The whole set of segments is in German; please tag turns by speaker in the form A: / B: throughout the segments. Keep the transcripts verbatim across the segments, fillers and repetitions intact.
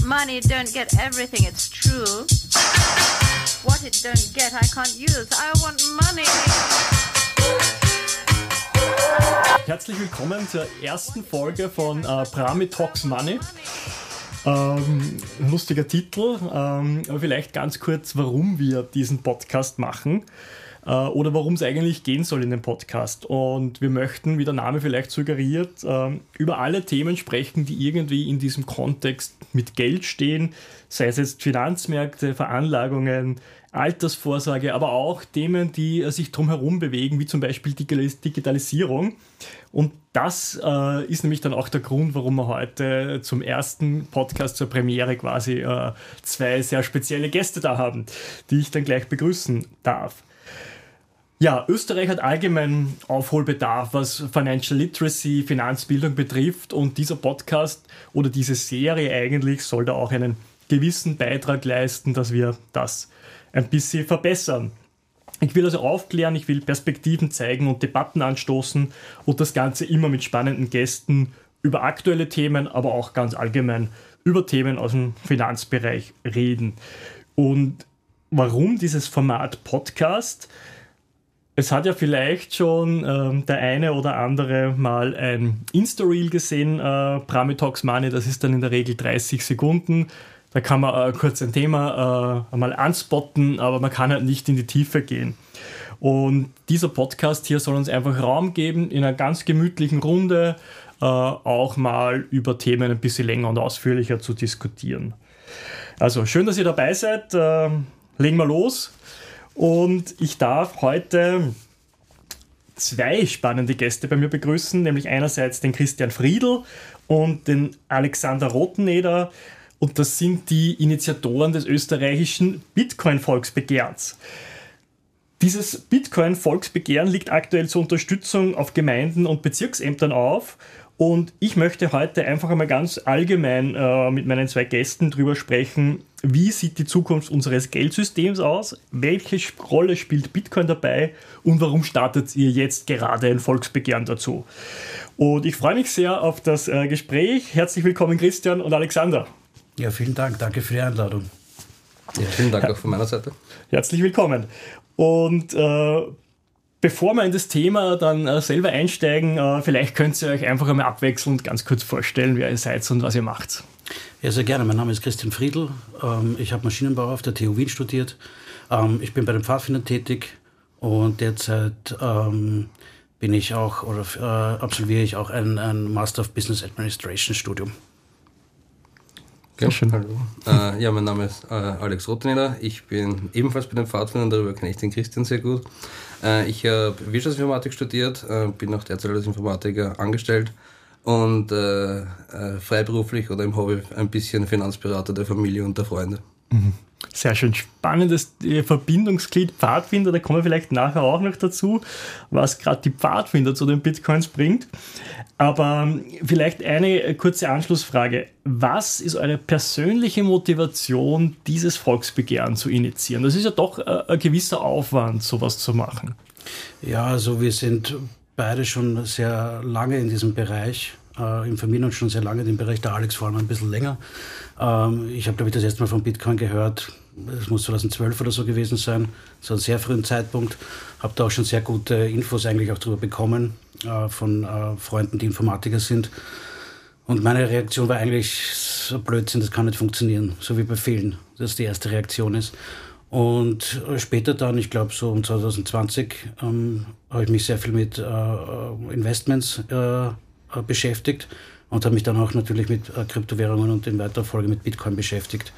A: Money don't get everything, it's true. What it don't get, I can't use. I want money.
B: Herzlich willkommen zur ersten Folge von äh, Brami Talks Money. Ähm, lustiger Titel, ähm, aber vielleicht ganz kurz, warum wir diesen Podcast machen äh, oder worum es eigentlich gehen soll in dem Podcast. Und wir möchten, wie der Name vielleicht suggeriert, äh, über alle Themen sprechen, die irgendwie in diesem Kontext mit Geld stehen, sei es jetzt Finanzmärkte, Veranlagungen, Altersvorsorge, aber auch Themen, die äh, sich drumherum bewegen, wie zum Beispiel Digitalisierung. Und das äh, ist nämlich dann auch der Grund, warum wir heute zum ersten Podcast, zur Premiere quasi, äh, zwei sehr spezielle Gäste da haben, die ich dann gleich begrüßen darf. Ja, Österreich hat allgemein Aufholbedarf, was Financial Literacy, Finanzbildung betrifft, und dieser Podcast oder diese Serie eigentlich soll da auch einen gewissen Beitrag leisten, dass wir das ein bisschen verbessern. Ich will also aufklären, ich will Perspektiven zeigen und Debatten anstoßen und das Ganze immer mit spannenden Gästen über aktuelle Themen, aber auch ganz allgemein über Themen aus dem Finanzbereich reden. Und warum dieses Format Podcast? Es hat ja vielleicht schon ähm, der eine oder andere mal ein Insta-Reel gesehen, äh, Brami Talks Money, das ist dann in der Regel dreißig Sekunden. Da kann man äh, kurz ein Thema äh, einmal anspotten, aber man kann halt nicht in die Tiefe gehen. Und dieser Podcast hier soll uns einfach Raum geben, in einer ganz gemütlichen Runde äh, auch mal über Themen ein bisschen länger und ausführlicher zu diskutieren. Also schön, dass ihr dabei seid. Äh, legen wir los. Und ich darf heute zwei spannende Gäste bei mir begrüßen, nämlich einerseits den Christian Friedl und den Alexander Rotheneder. Und das sind die Initiatoren des österreichischen Bitcoin-Volksbegehrens. Dieses Bitcoin-Volksbegehren liegt aktuell zur Unterstützung auf Gemeinden und Bezirksämtern auf. Und ich möchte heute einfach einmal ganz allgemein äh, mit meinen zwei Gästen drüber sprechen, wie sieht die Zukunft unseres Geldsystems aus, welche Rolle spielt Bitcoin dabei und warum startet ihr jetzt gerade ein Volksbegehren dazu. Und ich freue mich sehr auf das äh, Gespräch. Herzlich willkommen, Christian und Alexander.
C: Ja, vielen Dank. Danke für die Einladung.
D: Ja, vielen Dank auch von meiner Seite.
B: Herzlich willkommen. Und äh, bevor wir in das Thema dann äh, selber einsteigen, äh, vielleicht könnt ihr euch einfach einmal abwechselnd ganz kurz vorstellen, wer ihr seid und was ihr macht.
C: Ja, sehr gerne. Mein Name ist Christian Friedl. Ähm, ich habe Maschinenbau auf der T U Wien studiert. Ähm, ich bin bei den Pfadfindern tätig und derzeit ähm, bin ich auch oder äh, absolviere ich auch ein, ein Master of Business Administration Studium.
D: Okay. Schön. Hallo. Äh, ja, mein Name ist äh, Alex Rotheneder. Ich bin ebenfalls bei den Pfadfindern, darüber kenne ich den Christian sehr gut. Äh, ich habe Wirtschaftsinformatik studiert, äh, bin auch derzeit als Informatiker angestellt und äh, äh, freiberuflich oder im Hobby ein bisschen Finanzberater der Familie und der Freunde.
B: Mhm. Sehr schön. Spannendes Verbindungsglied Pfadfinder, da kommen wir vielleicht nachher auch noch dazu, was gerade die Pfadfinder zu den Bitcoins bringt. Aber vielleicht eine kurze Anschlussfrage. Was ist eure persönliche Motivation, dieses Volksbegehren zu initiieren? Das ist ja doch ein gewisser Aufwand, sowas zu machen.
C: Ja, also wir sind beide schon sehr lange in diesem Bereich, äh, informieren uns schon sehr lange in dem Bereich, der Alex vor allem ein bisschen länger. Ähm, ich habe, glaube ich, das erste Mal von Bitcoin gehört, es muss zweitausendzwölf oder so gewesen sein, so einen sehr frühen Zeitpunkt. Habe da auch schon sehr gute Infos eigentlich auch darüber bekommen äh, von äh, Freunden, die Informatiker sind. Und meine Reaktion war eigentlich, so Blödsinn, das kann nicht funktionieren, so wie bei vielen, dass die erste Reaktion ist. Und äh, später dann, ich glaube so um zwanzig zwanzig, ähm, habe ich mich sehr viel mit äh, Investments äh, beschäftigt und habe mich dann auch natürlich mit äh, Kryptowährungen und in weiterer Folge mit Bitcoin beschäftigt.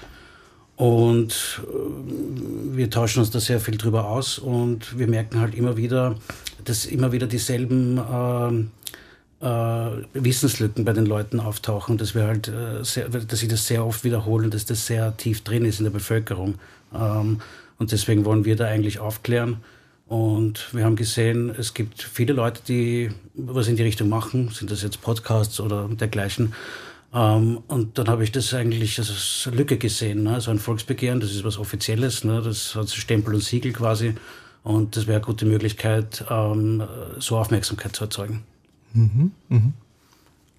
C: Und äh, wir tauschen uns da sehr viel drüber aus und wir merken halt immer wieder, dass immer wieder dieselben äh, äh, Wissenslücken bei den Leuten auftauchen, dass wir halt äh, sehr, dass sie das sehr oft wiederholen, dass das sehr tief drin ist in der Bevölkerung. Ähm, und deswegen wollen wir da eigentlich aufklären. Und wir haben gesehen, es gibt viele Leute, die was in die Richtung machen, sind das jetzt Podcasts oder dergleichen. Um, und dann habe ich das eigentlich als Lücke gesehen, ne? So ein Volksbegehren, das ist was Offizielles, ne? Das hat Stempel und Siegel quasi und das wäre eine gute Möglichkeit, um, so Aufmerksamkeit zu erzeugen.
B: Mhm, mhm.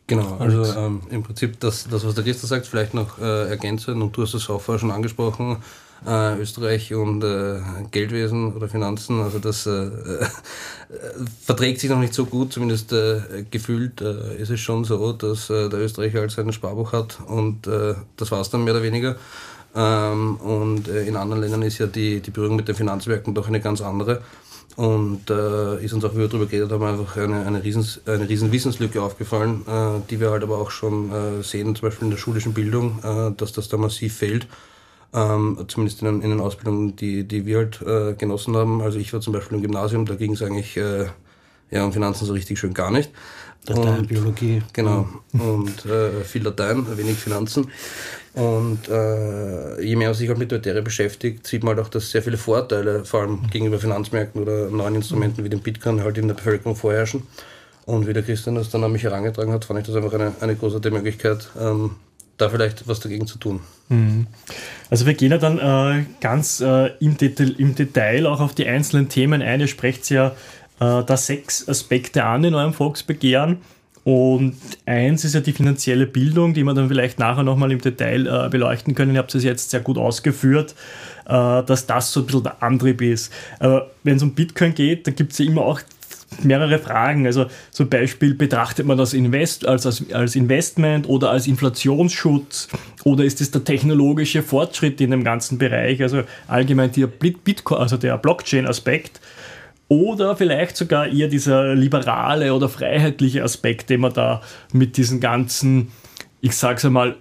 D: Genau, also ähm, im Prinzip das, das, was der Christa sagt, vielleicht noch äh, ergänzen, und du hast es auch vorher schon angesprochen, äh, Österreich und äh, Geldwesen oder Finanzen, also das äh, äh, verträgt sich noch nicht so gut, zumindest äh, gefühlt äh, ist es schon so, dass äh, der Österreicher halt sein Sparbuch hat und äh, das war es dann mehr oder weniger. Ähm, und äh, in anderen Ländern ist ja die, die Berührung mit den Finanzmärkten doch eine ganz andere. Und äh, ist uns auch, wie wir darüber geredet haben, einfach eine, eine, riesen, eine riesen Wissenslücke aufgefallen, äh, die wir halt aber auch schon äh, sehen, zum Beispiel in der schulischen Bildung, äh, dass das da massiv fehlt. Ähm, zumindest in, in den Ausbildungen, die, die wir halt äh, genossen haben. Also ich war zum Beispiel im Gymnasium, da ging es eigentlich äh, ja, um Finanzen so richtig schön gar nicht.
C: Latein, und, Biologie.
D: Genau. Und äh, viel Latein, wenig Finanzen. Und äh, je mehr man sich halt mit der Materie beschäftigt, sieht man halt auch, dass sehr viele Vorteile, vor allem gegenüber Finanzmärkten oder neuen Instrumenten wie dem Bitcoin, halt in der Bevölkerung vorherrschen. Und wie der Christian das dann an mich herangetragen hat, fand ich das einfach eine, eine großartige Möglichkeit, ähm, da vielleicht was dagegen zu tun.
B: Also wir gehen ja dann äh, ganz äh, im, Detail, im Detail auch auf die einzelnen Themen ein. Ihr sprecht ja äh, da sechs Aspekte an in eurem Volksbegehren. Und eins ist ja die finanzielle Bildung, die wir dann vielleicht nachher nochmal im Detail äh, beleuchten können. Ihr habt es jetzt sehr gut ausgeführt, äh, dass das so ein bisschen der Antrieb ist. Aber wenn es um Bitcoin geht, dann gibt es ja immer auch mehrere Fragen. Also zum Beispiel, betrachtet man das Invest als, als, als Investment oder als Inflationsschutz, oder ist es der technologische Fortschritt in dem ganzen Bereich, also allgemein der Bitcoin, also der Blockchain-Aspekt, oder vielleicht sogar eher dieser liberale oder freiheitliche Aspekt, den man da mit diesen ganzen, ich sag's einmal,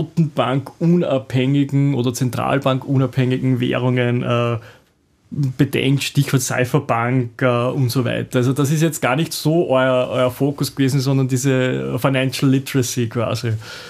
B: notenbankunabhängigen oder zentralbankunabhängigen Währungen äh, bedenkt, Stichwort Cypherbank äh, und so weiter. Also das ist jetzt gar nicht so euer, euer Fokus gewesen, sondern diese Financial Literacy quasi.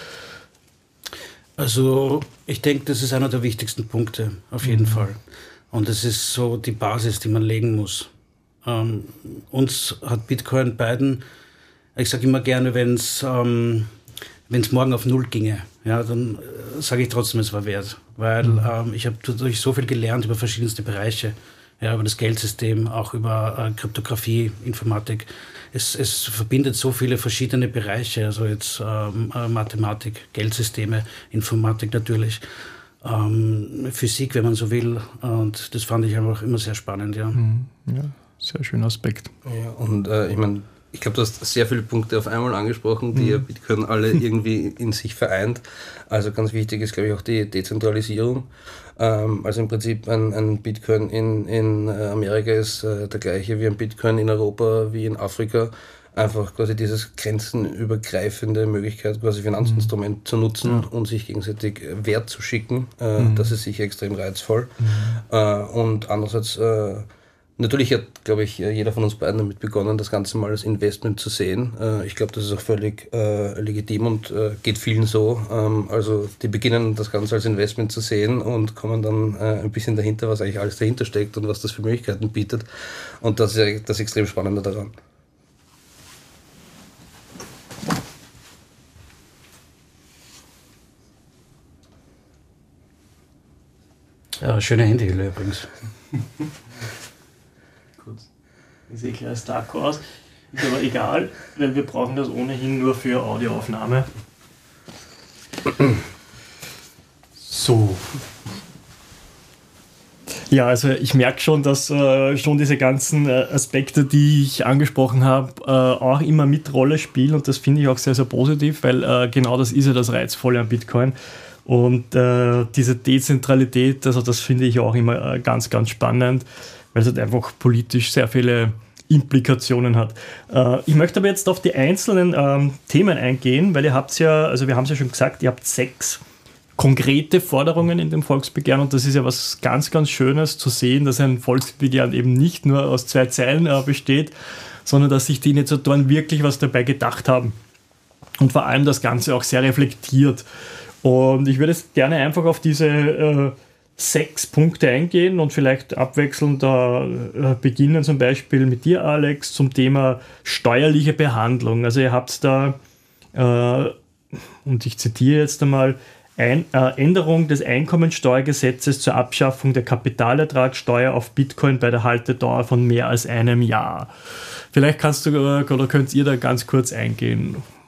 C: Also ich denke, das ist einer der wichtigsten Punkte, auf jeden mhm. Fall. Und das ist so die Basis, die man legen muss. Ähm, uns hat Bitcoin beiden, ich sage immer gerne, wenn es ähm, wenn es morgen auf Null ginge, ja, dann äh, sage ich trotzdem, es war wert. Weil mhm. ähm, ich habe dadurch so viel gelernt über verschiedenste Bereiche, ja, über das Geldsystem, auch über äh, Kryptographie, Informatik. Es, es verbindet so viele verschiedene Bereiche, also jetzt ähm, äh, Mathematik, Geldsysteme, Informatik natürlich, ähm, Physik, wenn man so will. Und das fand ich einfach immer sehr spannend, ja.
B: Mhm. Ja, sehr schöner Aspekt.
D: Ja, und äh, ich meine, ich glaube, du hast sehr viele Punkte auf einmal angesprochen, die mhm. ja Bitcoin alle irgendwie in sich vereint. Also ganz wichtig ist, glaube ich, auch die Dezentralisierung. Ähm, also im Prinzip ein, ein Bitcoin in, in Amerika ist äh, der gleiche wie ein Bitcoin in Europa, wie in Afrika. Einfach quasi dieses grenzenübergreifende Möglichkeit, quasi Finanzinstrument mhm. zu nutzen ja. und sich gegenseitig Wert zu schicken. Äh, mhm. Das ist sicher extrem reizvoll. Mhm. Äh, und andererseits äh, natürlich hat, glaube ich, jeder von uns beiden damit begonnen, das Ganze mal als Investment zu sehen. Ich glaube, das ist auch völlig äh, legitim und äh, geht vielen so. Ähm, also die beginnen das Ganze als Investment zu sehen und kommen dann äh, ein bisschen dahinter, was eigentlich alles dahinter steckt und was das für Möglichkeiten bietet. Und das ist ja das extrem Spannende daran.
C: Ja, schöne Handyhülle übrigens.
B: Ich sehe gleich als Taco aus. Ist aber egal, weil wir brauchen das ohnehin nur für Audioaufnahme. So. Ja, also ich merke schon, dass äh, schon diese ganzen äh, Aspekte, die ich angesprochen habe, äh, auch immer mit Rolle spielen, und das finde ich auch sehr, sehr positiv, weil äh, genau das ist ja das Reizvolle an Bitcoin. Und äh, diese Dezentralität, also das finde ich auch immer äh, ganz, ganz spannend, weil es halt einfach politisch sehr viele Implikationen hat. Äh, ich möchte aber jetzt auf die einzelnen ähm, Themen eingehen, weil ihr habt ja, also wir haben es ja schon gesagt, ihr habt sechs konkrete Forderungen in dem Volksbegehren, und das ist ja was ganz, ganz Schönes zu sehen, dass ein Volksbegehren eben nicht nur aus zwei Zeilen äh, besteht, sondern dass sich die Initiatoren wirklich was dabei gedacht haben und vor allem das Ganze auch sehr reflektiert. Und ich würde jetzt gerne einfach auf diese äh, sechs Punkte eingehen und vielleicht abwechselnd da äh, beginnen, zum Beispiel mit dir, Alex, zum Thema steuerliche Behandlung. Also ihr habt da, äh, und ich zitiere jetzt einmal, Ein, äh, Änderung des Einkommensteuergesetzes zur Abschaffung der Kapitalertragssteuer auf Bitcoin bei der Haltedauer von mehr als einem Jahr. Vielleicht kannst du äh, oder könnt ihr da ganz kurz eingehen,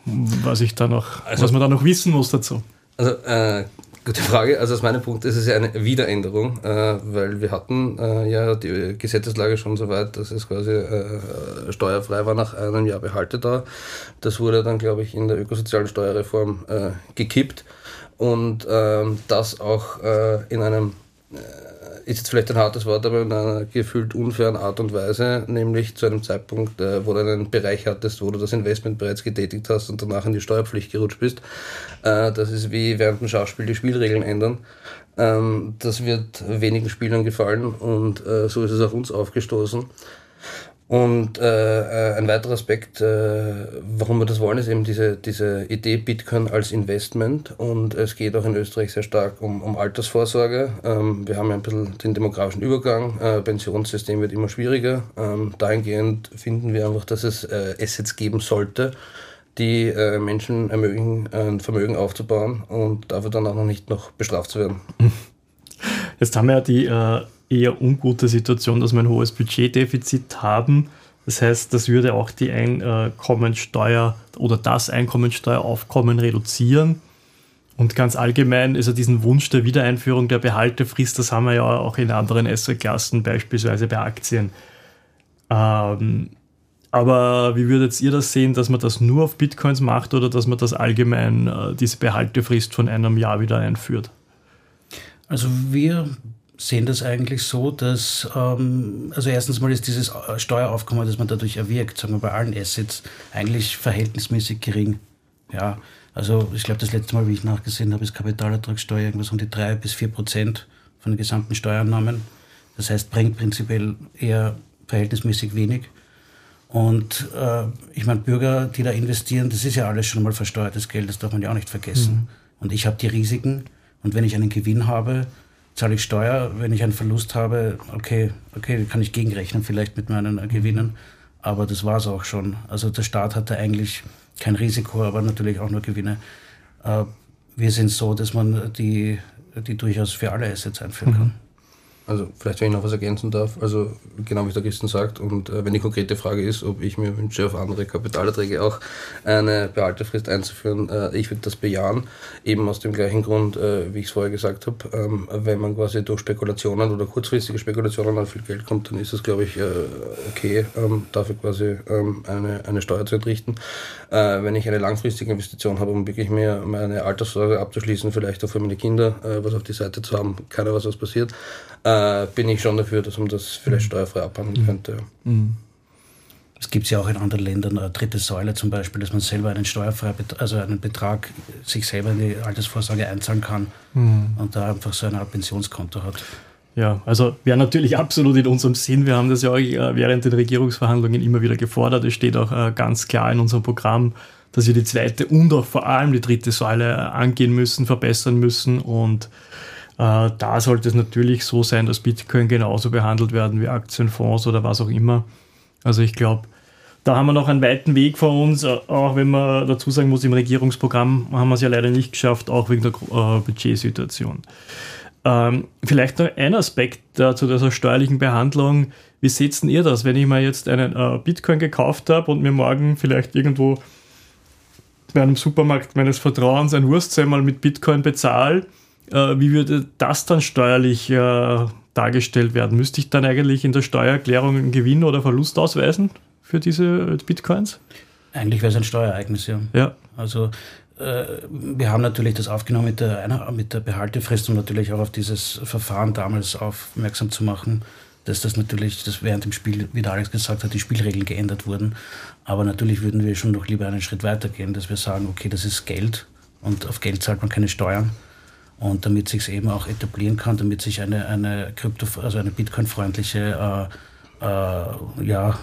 B: was ich da noch,
D: also,
B: was man da noch wissen muss dazu?
D: Also, äh, gute Frage. Also aus meinem Punkt ist es ja eine Wiederänderung, äh, weil wir hatten äh, ja die Gesetzeslage schon so weit, dass es quasi äh, steuerfrei war nach einem Jahr Behaltedauer. Das wurde dann, glaube ich, in der ökosozialen Steuerreform äh, gekippt und äh, das auch äh, in einem äh, ist jetzt vielleicht ein hartes Wort, aber in einer gefühlt unfairen Art und Weise, nämlich zu einem Zeitpunkt, äh, wo du einen Bereich hattest, wo du das Investment bereits getätigt hast und danach in die Steuerpflicht gerutscht bist. Äh, das ist wie während dem Schachspiel die Spielregeln ändern. Ähm, das wird wenigen Spielern gefallen und äh, so ist es auch uns aufgestoßen. Und äh, ein weiterer Aspekt, äh, warum wir das wollen, ist eben diese, diese Idee Bitcoin als Investment. Und es geht auch in Österreich sehr stark um, um Altersvorsorge. Ähm, wir haben ja ein bisschen den demografischen Übergang. Äh, Pensionssystem wird immer schwieriger. Ähm, dahingehend finden wir einfach, dass es äh, Assets geben sollte, die äh, Menschen ermöglichen, ein Vermögen aufzubauen und dafür dann auch noch nicht noch bestraft zu werden.
B: Jetzt haben wir ja die äh eher ungute Situation, dass wir ein hohes Budgetdefizit haben. Das heißt, das würde auch die Einkommensteuer oder das Einkommensteueraufkommen reduzieren. Und ganz allgemein ist ja diesen Wunsch der Wiedereinführung der Behaltefrist, das haben wir ja auch in anderen Assetklassen, beispielsweise bei Aktien. Ähm, aber wie würdet ihr das sehen, dass man das nur auf Bitcoins macht oder dass man das allgemein, äh, diese Behaltefrist von einem Jahr wieder einführt?
C: Also wir sehen das eigentlich so, dass, ähm, also erstens mal ist dieses Steueraufkommen, das man dadurch erwirkt, sagen wir bei allen Assets, eigentlich verhältnismäßig gering. Ja, also ich glaube, das letzte Mal, wie ich nachgesehen habe, ist Kapitalertragssteuer irgendwas um die drei bis vier Prozent von den gesamten Steuereinnahmen. Das heißt, bringt prinzipiell eher verhältnismäßig wenig. Und äh, ich meine, Bürger, die da investieren, das ist ja alles schon mal versteuertes Geld, das darf man ja auch nicht vergessen. Mhm. Und ich habe die Risiken und wenn ich einen Gewinn habe, zahle ich Steuer. Wenn ich einen Verlust habe, okay, okay, kann ich gegenrechnen vielleicht mit meinen Gewinnen, aber das war es auch schon. Also der Staat hatte eigentlich kein Risiko, aber natürlich auch nur Gewinne. Wir sind so, dass man die, die durchaus für alle Assets einführen kann.
D: Also vielleicht, wenn ich noch was ergänzen darf, also genau wie der Christian sagt, und äh, wenn die konkrete Frage ist, ob ich mir wünsche, auf andere Kapitalerträge auch eine Behaltefrist einzuführen, äh, ich würde das bejahen, eben aus dem gleichen Grund, äh, wie ich es vorher gesagt habe, ähm, wenn man quasi durch Spekulationen oder kurzfristige Spekulationen an viel Geld kommt, dann ist es, glaube ich, äh, okay, ähm, dafür quasi ähm, eine, eine Steuer zu entrichten. Äh, wenn ich eine langfristige Investition habe, um wirklich mehr meine Alterssorge abzuschließen, vielleicht auch für meine Kinder, äh, was auf die Seite zu haben, keiner weiß, was passiert, äh, bin ich schon dafür, dass man das vielleicht steuerfrei abhandeln könnte.
C: Mhm. Es gibt ja auch in anderen Ländern eine dritte Säule zum Beispiel, dass man selber einen steuerfreien, also einen Betrag sich selber in die Altersvorsorge einzahlen kann mhm. und da einfach so eine Art Pensionskonto hat.
B: Ja, also wäre natürlich absolut in unserem Sinn. Wir haben das ja auch während den Regierungsverhandlungen immer wieder gefordert. Es steht auch ganz klar in unserem Programm, dass wir die zweite und auch vor allem die dritte Säule angehen müssen, verbessern müssen und Äh, da sollte es natürlich so sein, dass Bitcoin genauso behandelt werden wie Aktienfonds oder was auch immer. Also ich glaube, da haben wir noch einen weiten Weg vor uns, auch wenn man dazu sagen muss, im Regierungsprogramm haben wir es ja leider nicht geschafft, auch wegen der äh, Budgetsituation. Ähm, vielleicht noch ein Aspekt äh, zu dieser steuerlichen Behandlung. Wie seht ihr das, wenn ich mir jetzt einen äh, Bitcoin gekauft habe und mir morgen vielleicht irgendwo bei einem Supermarkt meines Vertrauens ein Wurstsemmel mit Bitcoin bezahle? Wie würde das dann steuerlich äh, dargestellt werden? Müsste ich dann eigentlich in der Steuererklärung einen Gewinn oder Verlust ausweisen für diese Bitcoins?
C: Eigentlich wäre es ein Steuerereignis, ja.
B: ja.
C: Also äh, wir haben natürlich das aufgenommen mit der, mit der Behaltefrist, um natürlich auch auf dieses Verfahren damals aufmerksam zu machen, dass das natürlich, dass während dem Spiel, wie der Alex gesagt hat, die Spielregeln geändert wurden. Aber natürlich würden wir schon noch lieber einen Schritt weiter gehen, dass wir sagen, okay, das ist Geld und auf Geld zahlt man keine Steuern. Und damit sich es eben auch etablieren kann, damit sich eine, eine Krypto, also eine Bitcoin-freundliche, äh, äh, ja,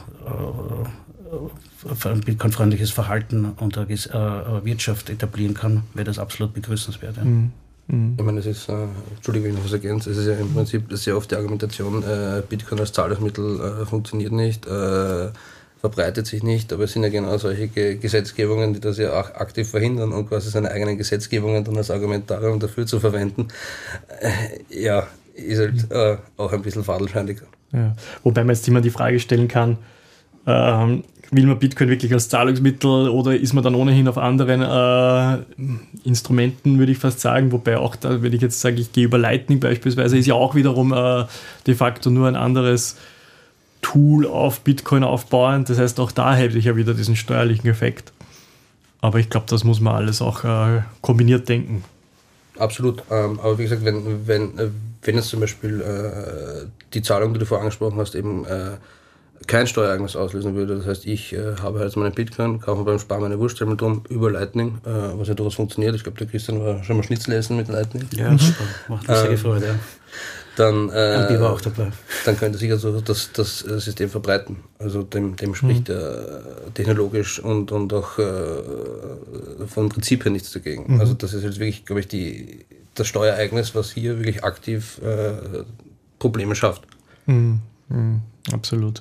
C: äh, ein Bitcoin-freundliches Verhalten und äh, Wirtschaft etablieren kann, wäre das absolut begrüßenswert. Ja.
B: Mhm. Mhm.
D: Ich meine, es ist, äh, Entschuldigung, wenn ich noch was ergänze, es ist ja im Prinzip sehr oft die Argumentation, äh, Bitcoin als Zahlungsmittel äh, funktioniert nicht, äh, verbreitet sich nicht, aber es sind ja genau solche Ge- Gesetzgebungen, die das ja auch aktiv verhindern und quasi seine eigenen Gesetzgebungen dann als Argumentarium dafür zu verwenden, äh, ja, ist halt äh, auch ein bisschen fadenscheinig.
B: Ja. Wobei man jetzt immer die Frage stellen kann, ähm, will man Bitcoin wirklich als Zahlungsmittel oder ist man dann ohnehin auf anderen äh, Instrumenten, würde ich fast sagen, wobei auch da, wenn ich jetzt sage, ich gehe über Lightning beispielsweise, ist ja auch wiederum äh, de facto nur ein anderes Tool auf Bitcoin aufbauen, das heißt auch da hätte ich ja wieder diesen steuerlichen Effekt. Aber ich glaube, das muss man alles auch äh, kombiniert denken.
D: Absolut, ähm, aber wie gesagt, wenn, wenn, wenn jetzt zum Beispiel äh, die Zahlung, die du vorher angesprochen hast, eben äh, kein Steuereignis auslösen würde, das heißt, ich äh, habe halt meine Bitcoin, kaufe beim Spar meine Wurst, stelle mir drum über Lightning, äh, was ja durchaus funktioniert. Ich glaube, der Christian war schon mal Schnitzel essen mit Lightning.
C: Ja, mhm. Macht mir sehr ähm, Freude, ja.
D: Dann, äh,
C: auch dabei.
D: dann könnte sich also das, das System verbreiten. Also dem, dem spricht mhm. äh, technologisch und, und auch äh, vom Prinzip her nichts dagegen. Mhm. Also das ist jetzt wirklich, glaube ich, die, das Steuereignis, was hier wirklich aktiv äh, Probleme schafft.
B: Mhm. Mhm. Absolut.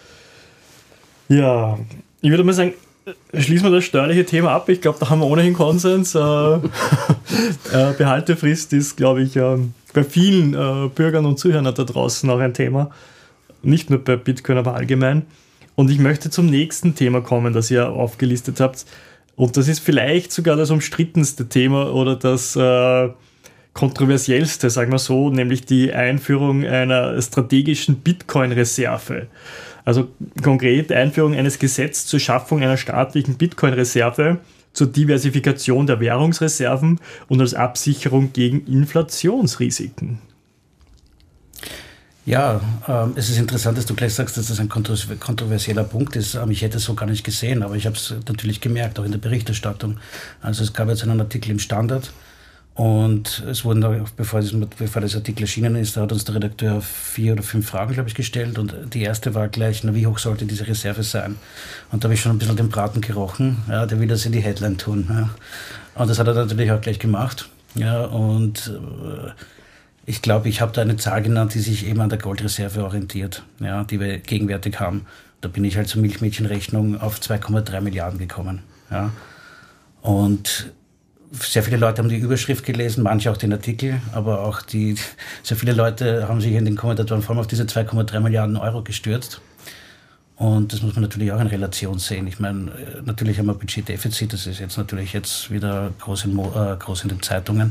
B: Ja, ich würde mal sagen, schließen wir das steuerliche Thema ab. Ich glaube, da haben wir ohnehin Konsens. Äh, äh, Behaltefrist ist, glaube ich, äh, bei vielen äh, Bürgern und Zuhörern da draußen auch ein Thema. Nicht nur bei Bitcoin, aber allgemein. Und ich möchte zum nächsten Thema kommen, das ihr aufgelistet habt. Und das ist vielleicht sogar das umstrittenste Thema oder das äh, kontroversiellste, sagen wir so, nämlich die Einführung einer strategischen Bitcoin-Reserve. Also konkret Einführung eines Gesetzes zur Schaffung einer staatlichen Bitcoin-Reserve zur Diversifikation der Währungsreserven und als Absicherung gegen Inflationsrisiken.
C: Ja, ähm, es ist interessant, dass du gleich sagst, dass das ein kontroversieller Punkt ist. Ähm, ich hätte es so gar nicht gesehen, aber ich habe es natürlich gemerkt, auch in der Berichterstattung. Also es gab jetzt einen Artikel im Standard und es wurden da, bevor, das, bevor das Artikel erschienen ist, da hat uns der Redakteur vier oder fünf Fragen, glaube ich, gestellt und die erste war gleich, na, wie hoch sollte diese Reserve sein? Und da habe ich schon ein bisschen den Braten gerochen, ja, der will das in die Headline tun. Ja. Und das hat er natürlich auch gleich gemacht. Ja, und äh, ich glaube, ich habe da eine Zahl genannt, die sich eben an der Goldreserve orientiert, ja, die wir gegenwärtig haben. Da bin ich halt zur Milchmädchenrechnung auf zwei Komma drei Milliarden gekommen. Ja. Und sehr viele Leute haben die Überschrift gelesen, manche auch den Artikel, aber auch die, sehr viele Leute haben sich in den Kommentatoren vor allem auf diese zwei Komma drei Milliarden Euro gestürzt. Und das muss man natürlich auch in Relation sehen. Ich meine, natürlich haben wir Budgetdefizit, das ist jetzt natürlich jetzt wieder groß in, Mo- äh, groß in den Zeitungen.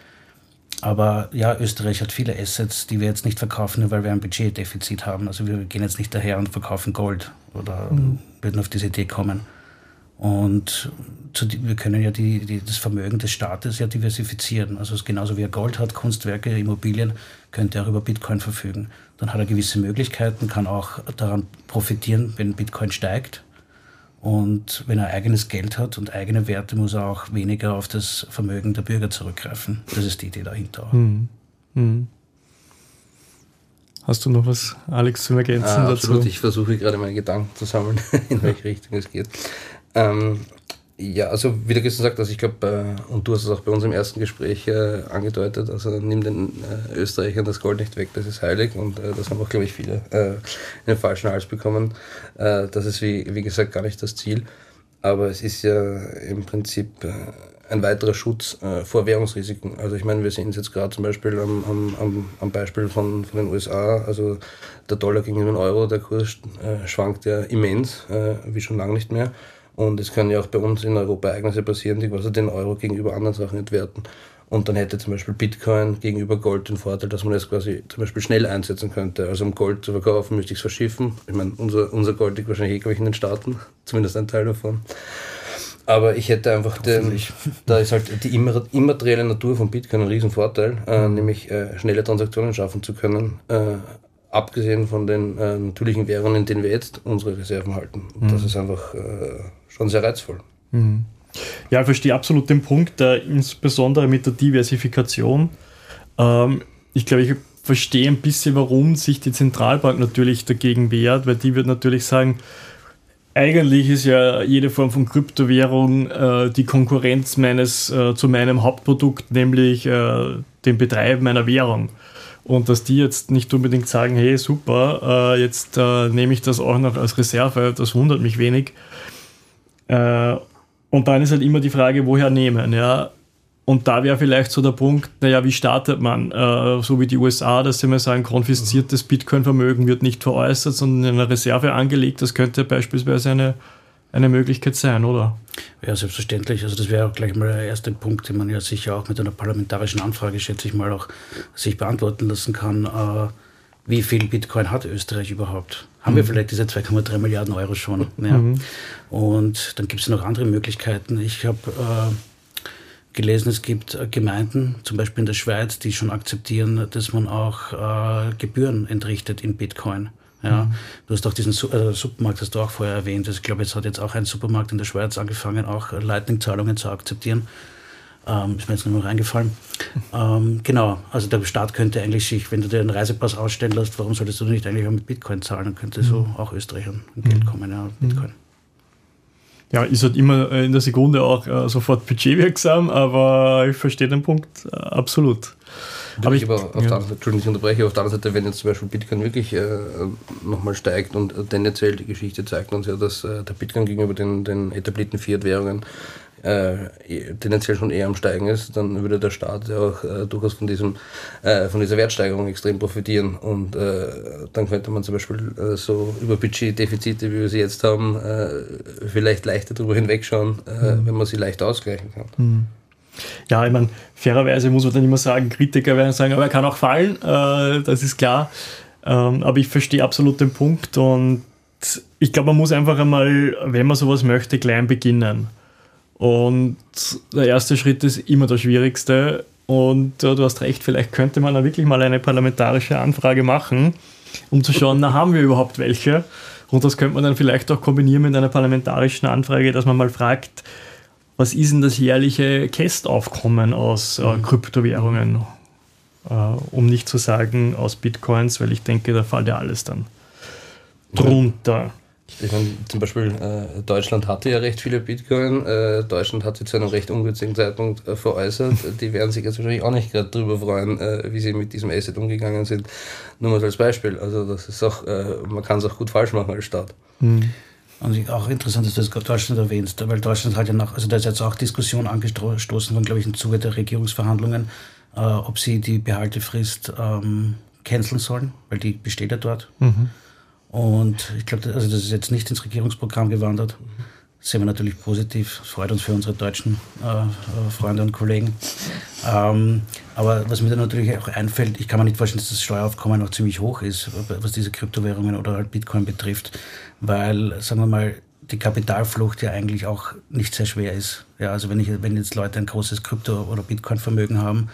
C: Aber ja, Österreich hat viele Assets, die wir jetzt nicht verkaufen, nur weil wir ein Budgetdefizit haben. Also wir gehen jetzt nicht daher und verkaufen Gold oder mhm. würden auf diese Idee kommen. Und zu, wir können ja die, die, das Vermögen des Staates ja diversifizieren. Also genauso wie er Gold hat, Kunstwerke, Immobilien, könnte er auch über Bitcoin verfügen. Dann hat er gewisse Möglichkeiten, kann auch daran profitieren, wenn Bitcoin steigt. Und wenn er eigenes Geld hat und eigene Werte, muss er auch weniger auf das Vermögen der Bürger zurückgreifen. Das ist die Idee dahinter.
B: Hm. Hm. Hast du noch was, Alex, zu ergänzen
D: ah,
B: dazu?
D: Absolut, ich versuche gerade meine Gedanken zu sammeln, in welche Richtung es geht. Ähm, ja, also wie der Christian sagt, also ich glaube, äh, und du hast es auch bei uns im ersten Gespräch äh, angedeutet, also nimm den äh, Österreichern das Gold nicht weg, das ist heilig und äh, das haben auch, glaube ich, viele äh, in den falschen Hals bekommen. Äh, das ist, wie, wie gesagt, gar nicht das Ziel, aber es ist ja im Prinzip äh, ein weiterer Schutz äh, vor Währungsrisiken. Also ich meine, wir sehen es jetzt gerade zum Beispiel am, am, am, am Beispiel von, von den U S A, also der Dollar gegenüber dem Euro, der Kurs äh, schwankt ja immens, äh, wie schon lange nicht mehr. Und es kann ja auch bei uns in Europa Ereignisse passieren, die quasi den Euro gegenüber anderen Sachen entwerten. Und dann hätte zum Beispiel Bitcoin gegenüber Gold den Vorteil, dass man es quasi zum Beispiel schnell einsetzen könnte. Also um Gold zu verkaufen, müsste ich es verschiffen. Ich meine, unser, unser Gold liegt wahrscheinlich eh, glaube ich, in den Staaten, zumindest ein Teil davon. Aber ich hätte einfach den, da ist halt die immaterielle Natur von Bitcoin ein Riesenvorteil, äh, nämlich äh, schnelle Transaktionen schaffen zu können, äh, abgesehen von den äh, natürlichen Währungen, in denen wir jetzt unsere Reserven halten. Und das mhm. ist einfach äh, schon sehr reizvoll.
B: Mhm. Ja, ich verstehe absolut den Punkt, äh, insbesondere mit der Diversifikation. Ähm, ich glaube, ich verstehe ein bisschen, warum sich die Zentralbank natürlich dagegen wehrt, weil die wird natürlich sagen, eigentlich ist ja jede Form von Kryptowährung äh, die Konkurrenz meines äh, zu meinem Hauptprodukt, nämlich äh, dem Betreiben meiner Währung. Und dass die jetzt nicht unbedingt sagen, hey, super, äh, jetzt äh, nehme ich das auch noch als Reserve, das wundert mich wenig. Äh, und dann ist halt immer die Frage, woher nehmen. Ja? Und da wäre vielleicht so der Punkt, naja, wie startet man? Äh, so wie die U S A, dass sie mal sagen, konfisziertes Bitcoin-Vermögen wird nicht veräußert, sondern in eine Reserve angelegt. Das könnte beispielsweise eine, eine Möglichkeit sein, oder?
C: Ja, selbstverständlich. Also das wäre auch gleich mal der erste Punkt, den man ja sicher auch mit einer parlamentarischen Anfrage, schätze ich mal, auch sich beantworten lassen kann. Äh, wie viel Bitcoin hat Österreich überhaupt? Haben mhm. wir vielleicht diese zwei Komma drei Milliarden Euro schon? Ja. Mhm. Und dann gibt es noch andere Möglichkeiten. Ich habe äh, gelesen, es gibt Gemeinden, zum Beispiel in der Schweiz, die schon akzeptieren, dass man auch äh, Gebühren entrichtet in Bitcoin. Ja, mhm. Du hast auch diesen Su- äh, Supermarkt, hast du auch vorher erwähnt. Ich glaube, jetzt hat jetzt auch ein Supermarkt in der Schweiz angefangen, auch Lightning-Zahlungen zu akzeptieren. Ähm, ist mir jetzt nur noch eingefallen. ähm, genau, also der Staat könnte eigentlich sich, wenn du dir einen Reisepass ausstellen lässt, warum solltest du nicht eigentlich auch mit Bitcoin zahlen? Dann könnte mhm. so auch Österreich an Geld kommen, ja, mit Bitcoin.
B: Mhm. Ja, ist halt immer in der Sekunde auch äh, sofort budgetwirksam, aber ich verstehe den Punkt äh, absolut.
D: Aber ich, aber auf ja. der anderen Seite, Entschuldigung, ich unterbreche, auf der anderen Seite, wenn jetzt zum Beispiel Bitcoin wirklich äh, nochmal steigt und äh, tendenziell die Geschichte zeigt uns ja, dass äh, der Bitcoin gegenüber den, den etablierten Fiat-Währungen äh, tendenziell schon eher am Steigen ist, dann würde der Staat ja auch äh, durchaus von diesem äh, von dieser Wertsteigerung extrem profitieren und äh, dann könnte man zum Beispiel äh, so über Budgetdefizite, wie wir sie jetzt haben, äh, vielleicht leichter darüber hinwegschauen, äh, mhm. wenn man sie leicht ausgleichen kann.
B: Mhm. Ja, ich meine, fairerweise muss man dann immer sagen, Kritiker werden sagen, aber er kann auch fallen, äh, das ist klar. Ähm, aber ich verstehe absolut den Punkt und ich glaube, man muss einfach einmal, wenn man sowas möchte, klein beginnen. Und der erste Schritt ist immer der schwierigste. Und äh, du hast recht, vielleicht könnte man da wirklich mal eine parlamentarische Anfrage machen, um zu schauen, na, haben wir überhaupt welche? Und das könnte man dann vielleicht auch kombinieren mit einer parlamentarischen Anfrage, dass man mal fragt, was ist denn das jährliche Cash-Aufkommen aus äh, Kryptowährungen? Äh, um nicht zu sagen aus Bitcoins, weil ich denke, da fällt ja alles dann drunter.
D: Ich meine, zum Beispiel äh, Deutschland hatte ja recht viele Bitcoin. Äh, Deutschland hat sie zu einem recht ungünstigen Zeitpunkt äh, veräußert. Die werden sich jetzt wahrscheinlich auch nicht gerade darüber freuen, äh, wie sie mit diesem Asset umgegangen sind. Nur mal als Beispiel. Also das ist auch, äh, man kann es auch gut falsch machen als Staat.
C: Mhm. Und auch interessant, dass du das Deutschland erwähnst, weil Deutschland hat ja nach, also da ist jetzt auch Diskussion angestoßen worden, glaube ich, im Zuge der Regierungsverhandlungen, äh, ob sie die Behaltefrist ähm, canceln sollen, weil die besteht ja dort. Mhm. Und ich glaube, also das ist jetzt nicht ins Regierungsprogramm gewandert. Das sehen wir natürlich positiv. Das freut uns für unsere deutschen äh, Freunde und Kollegen. Ähm, aber was mir dann natürlich auch einfällt, ich kann mir nicht vorstellen, dass das Steueraufkommen noch ziemlich hoch ist, was diese Kryptowährungen oder halt Bitcoin betrifft. Weil, sagen wir mal, die Kapitalflucht ja eigentlich auch nicht sehr schwer ist. Ja, also wenn, ich, wenn jetzt Leute ein großes Krypto- oder Bitcoin-Vermögen haben,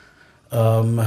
C: ähm,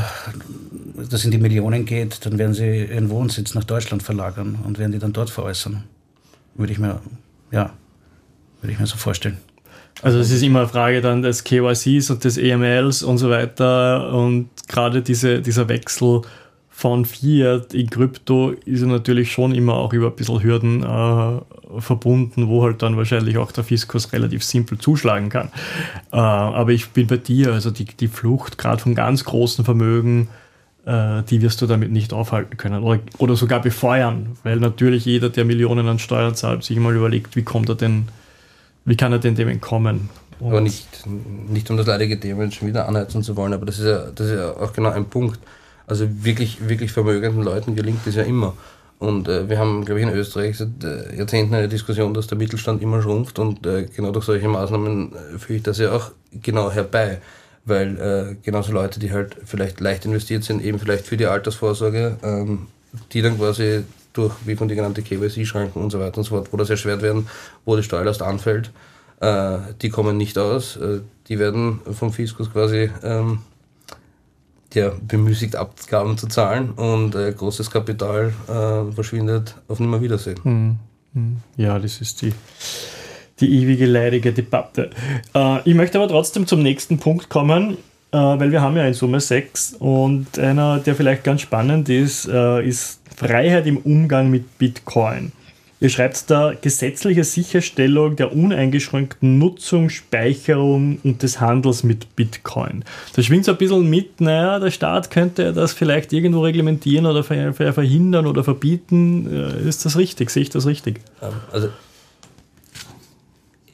C: das in die Millionen geht, dann werden sie ihren Wohnsitz nach Deutschland verlagern und werden die dann dort veräußern. Würde ich mir, ja, würde ich mir so vorstellen.
B: Also es ist immer eine Frage dann des K Y Cs und des E M Ls und so weiter und gerade diese, dieser Wechsel von Fiat in Krypto ist ja natürlich schon immer auch über ein bisschen Hürden äh, verbunden, wo halt dann wahrscheinlich auch der Fiskus relativ simpel zuschlagen kann. Äh, aber ich bin bei dir, also die, die Flucht gerade von ganz großen Vermögen, äh, die wirst du damit nicht aufhalten können oder, oder sogar befeuern, weil natürlich jeder, der Millionen an Steuern zahlt, sich mal überlegt, wie kommt er denn, wie kann er denn dem entkommen? Und
D: aber nicht, nicht um das leidige Thema schon wieder anheizen zu wollen, aber das ist ja, das ist ja auch genau ein Punkt. Also wirklich, wirklich vermögenden Leuten gelingt das ja immer. Und äh, wir haben, glaube ich, in Österreich seit äh, Jahrzehnten eine Diskussion, dass der Mittelstand immer schrumpft und äh, genau durch solche Maßnahmen äh, führe ich das ja auch genau herbei. Weil äh, genauso Leute, die halt vielleicht leicht investiert sind, eben vielleicht für die Altersvorsorge, ähm, die dann quasi durch, wie von die genannte K Y C-Schranken und so weiter und so fort, wo das erschwert werden, wo die Steuerlast anfällt, äh, die kommen nicht aus. Äh, die werden vom Fiskus quasi ähm, ja, bemüßigt, Abgaben zu zahlen und äh, großes Kapital äh, verschwindet auf Nimmerwiedersehen.
B: Hm, hm. Ja, das ist die, die ewige leidige Debatte. Äh, ich möchte aber trotzdem zum nächsten Punkt kommen, äh, weil wir haben ja in Summe sechs und einer, der vielleicht ganz spannend ist, äh, ist Freiheit im Umgang mit Bitcoin. Ihr schreibt da gesetzliche Sicherstellung der uneingeschränkten Nutzung, Speicherung und des Handels mit Bitcoin. Da schwingt so ein bisschen mit, naja, der Staat könnte das vielleicht irgendwo reglementieren oder verhindern oder verbieten. Ist das richtig? Sehe ich das richtig?
D: Also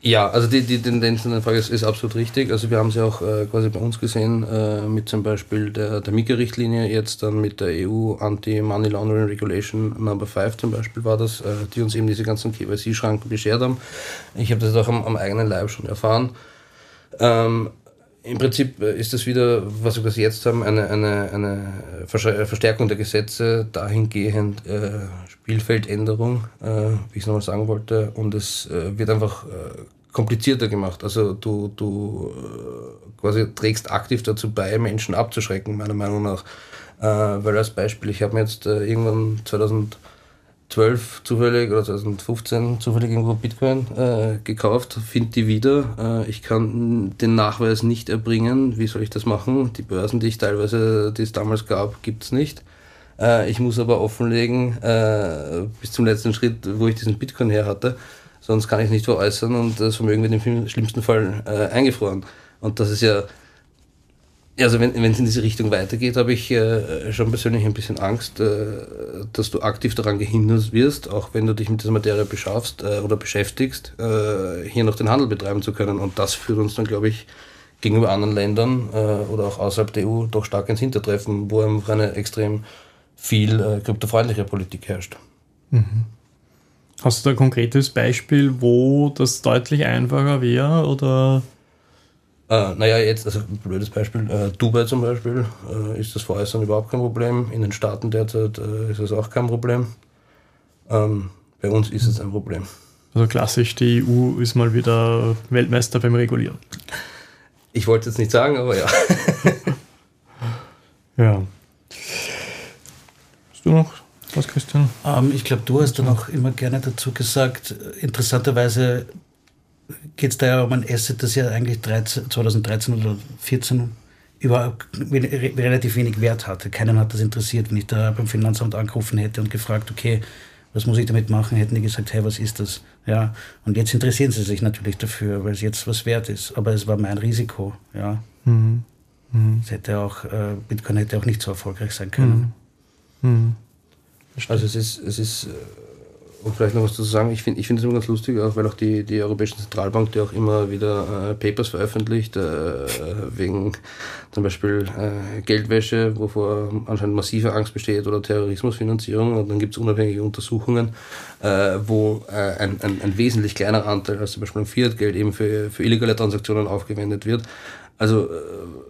D: Ja, also die, die Tendenz in der Frage ist, ist absolut richtig. Also wir haben sie auch äh, quasi bei uns gesehen, äh, mit zum Beispiel der, der MiCA-Richtlinie, jetzt dann mit der E U Anti-Money Laundering Regulation Number fünf zum Beispiel war das, äh, die uns eben diese ganzen K Y C-Schranken beschert haben. Ich habe das auch am, am eigenen Leib schon erfahren. Ähm, Im Prinzip ist das wieder, was wir quasi jetzt haben, eine, eine, eine Verstärkung der Gesetze, dahingehend äh, Spielfeldänderung, äh, wie ich es nochmal sagen wollte, und es äh, wird einfach äh, komplizierter gemacht. Also du, du äh, quasi trägst aktiv dazu bei, Menschen abzuschrecken, meiner Meinung nach. Äh, weil als Beispiel, ich habe mir jetzt äh, irgendwann zweitausendzwölf zufällig oder zweitausendfünfzehn zufällig irgendwo Bitcoin äh, gekauft, finde die wieder. Äh, ich kann den Nachweis nicht erbringen. Wie soll ich das machen? Die Börsen, die ich teilweise, die es damals gab, gibt es nicht. Äh, ich muss aber offenlegen, äh, bis zum letzten Schritt, wo ich diesen Bitcoin her hatte. Sonst kann ich es nicht veräußern und das Vermögen wird im schlimmsten Fall äh, eingefroren. Und das ist ja, also wenn wenn es in diese Richtung weitergeht, habe ich äh, schon persönlich ein bisschen Angst, äh, dass du aktiv daran gehindert wirst, auch wenn du dich mit dieser Materie beschaffst äh, oder beschäftigst, äh, hier noch den Handel betreiben zu können. Und das führt uns dann, glaube ich, gegenüber anderen Ländern äh, oder auch außerhalb der E U doch stark ins Hintertreffen, wo einfach eine extrem viel äh, kryptofreundliche Politik herrscht.
B: Mhm. Hast du da ein konkretes Beispiel, wo das deutlich einfacher wäre, oder?
D: Äh, naja, jetzt, also ein blödes Beispiel, äh, Dubai zum Beispiel, äh, ist das Veräußern überhaupt kein Problem. In den Staaten derzeit äh, ist das auch kein Problem. Ähm, bei uns ist es ein Problem.
B: Also klassisch, die E U ist mal wieder Weltmeister beim Regulieren.
D: Ich wollte es nicht sagen, aber ja.
B: Ja. Hast du noch was, Christian?
C: Ähm, ich glaube, du hast dann auch immer gerne dazu gesagt, interessanterweise geht es da ja um ein Asset, das ja eigentlich zweitausenddreizehn oder vierzehn überhaupt relativ wenig Wert hatte. Keinen hat das interessiert. Wenn ich da beim Finanzamt angerufen hätte und gefragt, okay, was muss ich damit machen, hätten die gesagt, hey, was ist das? Ja, und jetzt interessieren sie sich natürlich dafür, weil es jetzt was wert ist. Aber es war mein Risiko. Ja. Mhm. Mhm. Es hätte auch, äh, Bitcoin hätte auch nicht so erfolgreich sein können.
B: Mhm. Mhm.
D: Also es ist, es ist, um vielleicht noch was zu sagen, ich finde ich finde es immer ganz lustig, auch weil auch die, die Europäische Zentralbank, die auch immer wieder äh, Papers veröffentlicht, äh, wegen zum Beispiel äh, Geldwäsche, wovor anscheinend massive Angst besteht, oder Terrorismusfinanzierung, und dann gibt es unabhängige Untersuchungen, äh, wo äh, ein, ein, ein wesentlich kleinerer Anteil als zum Beispiel ein Fiat-Geld eben für, für illegale Transaktionen aufgewendet wird. Also äh,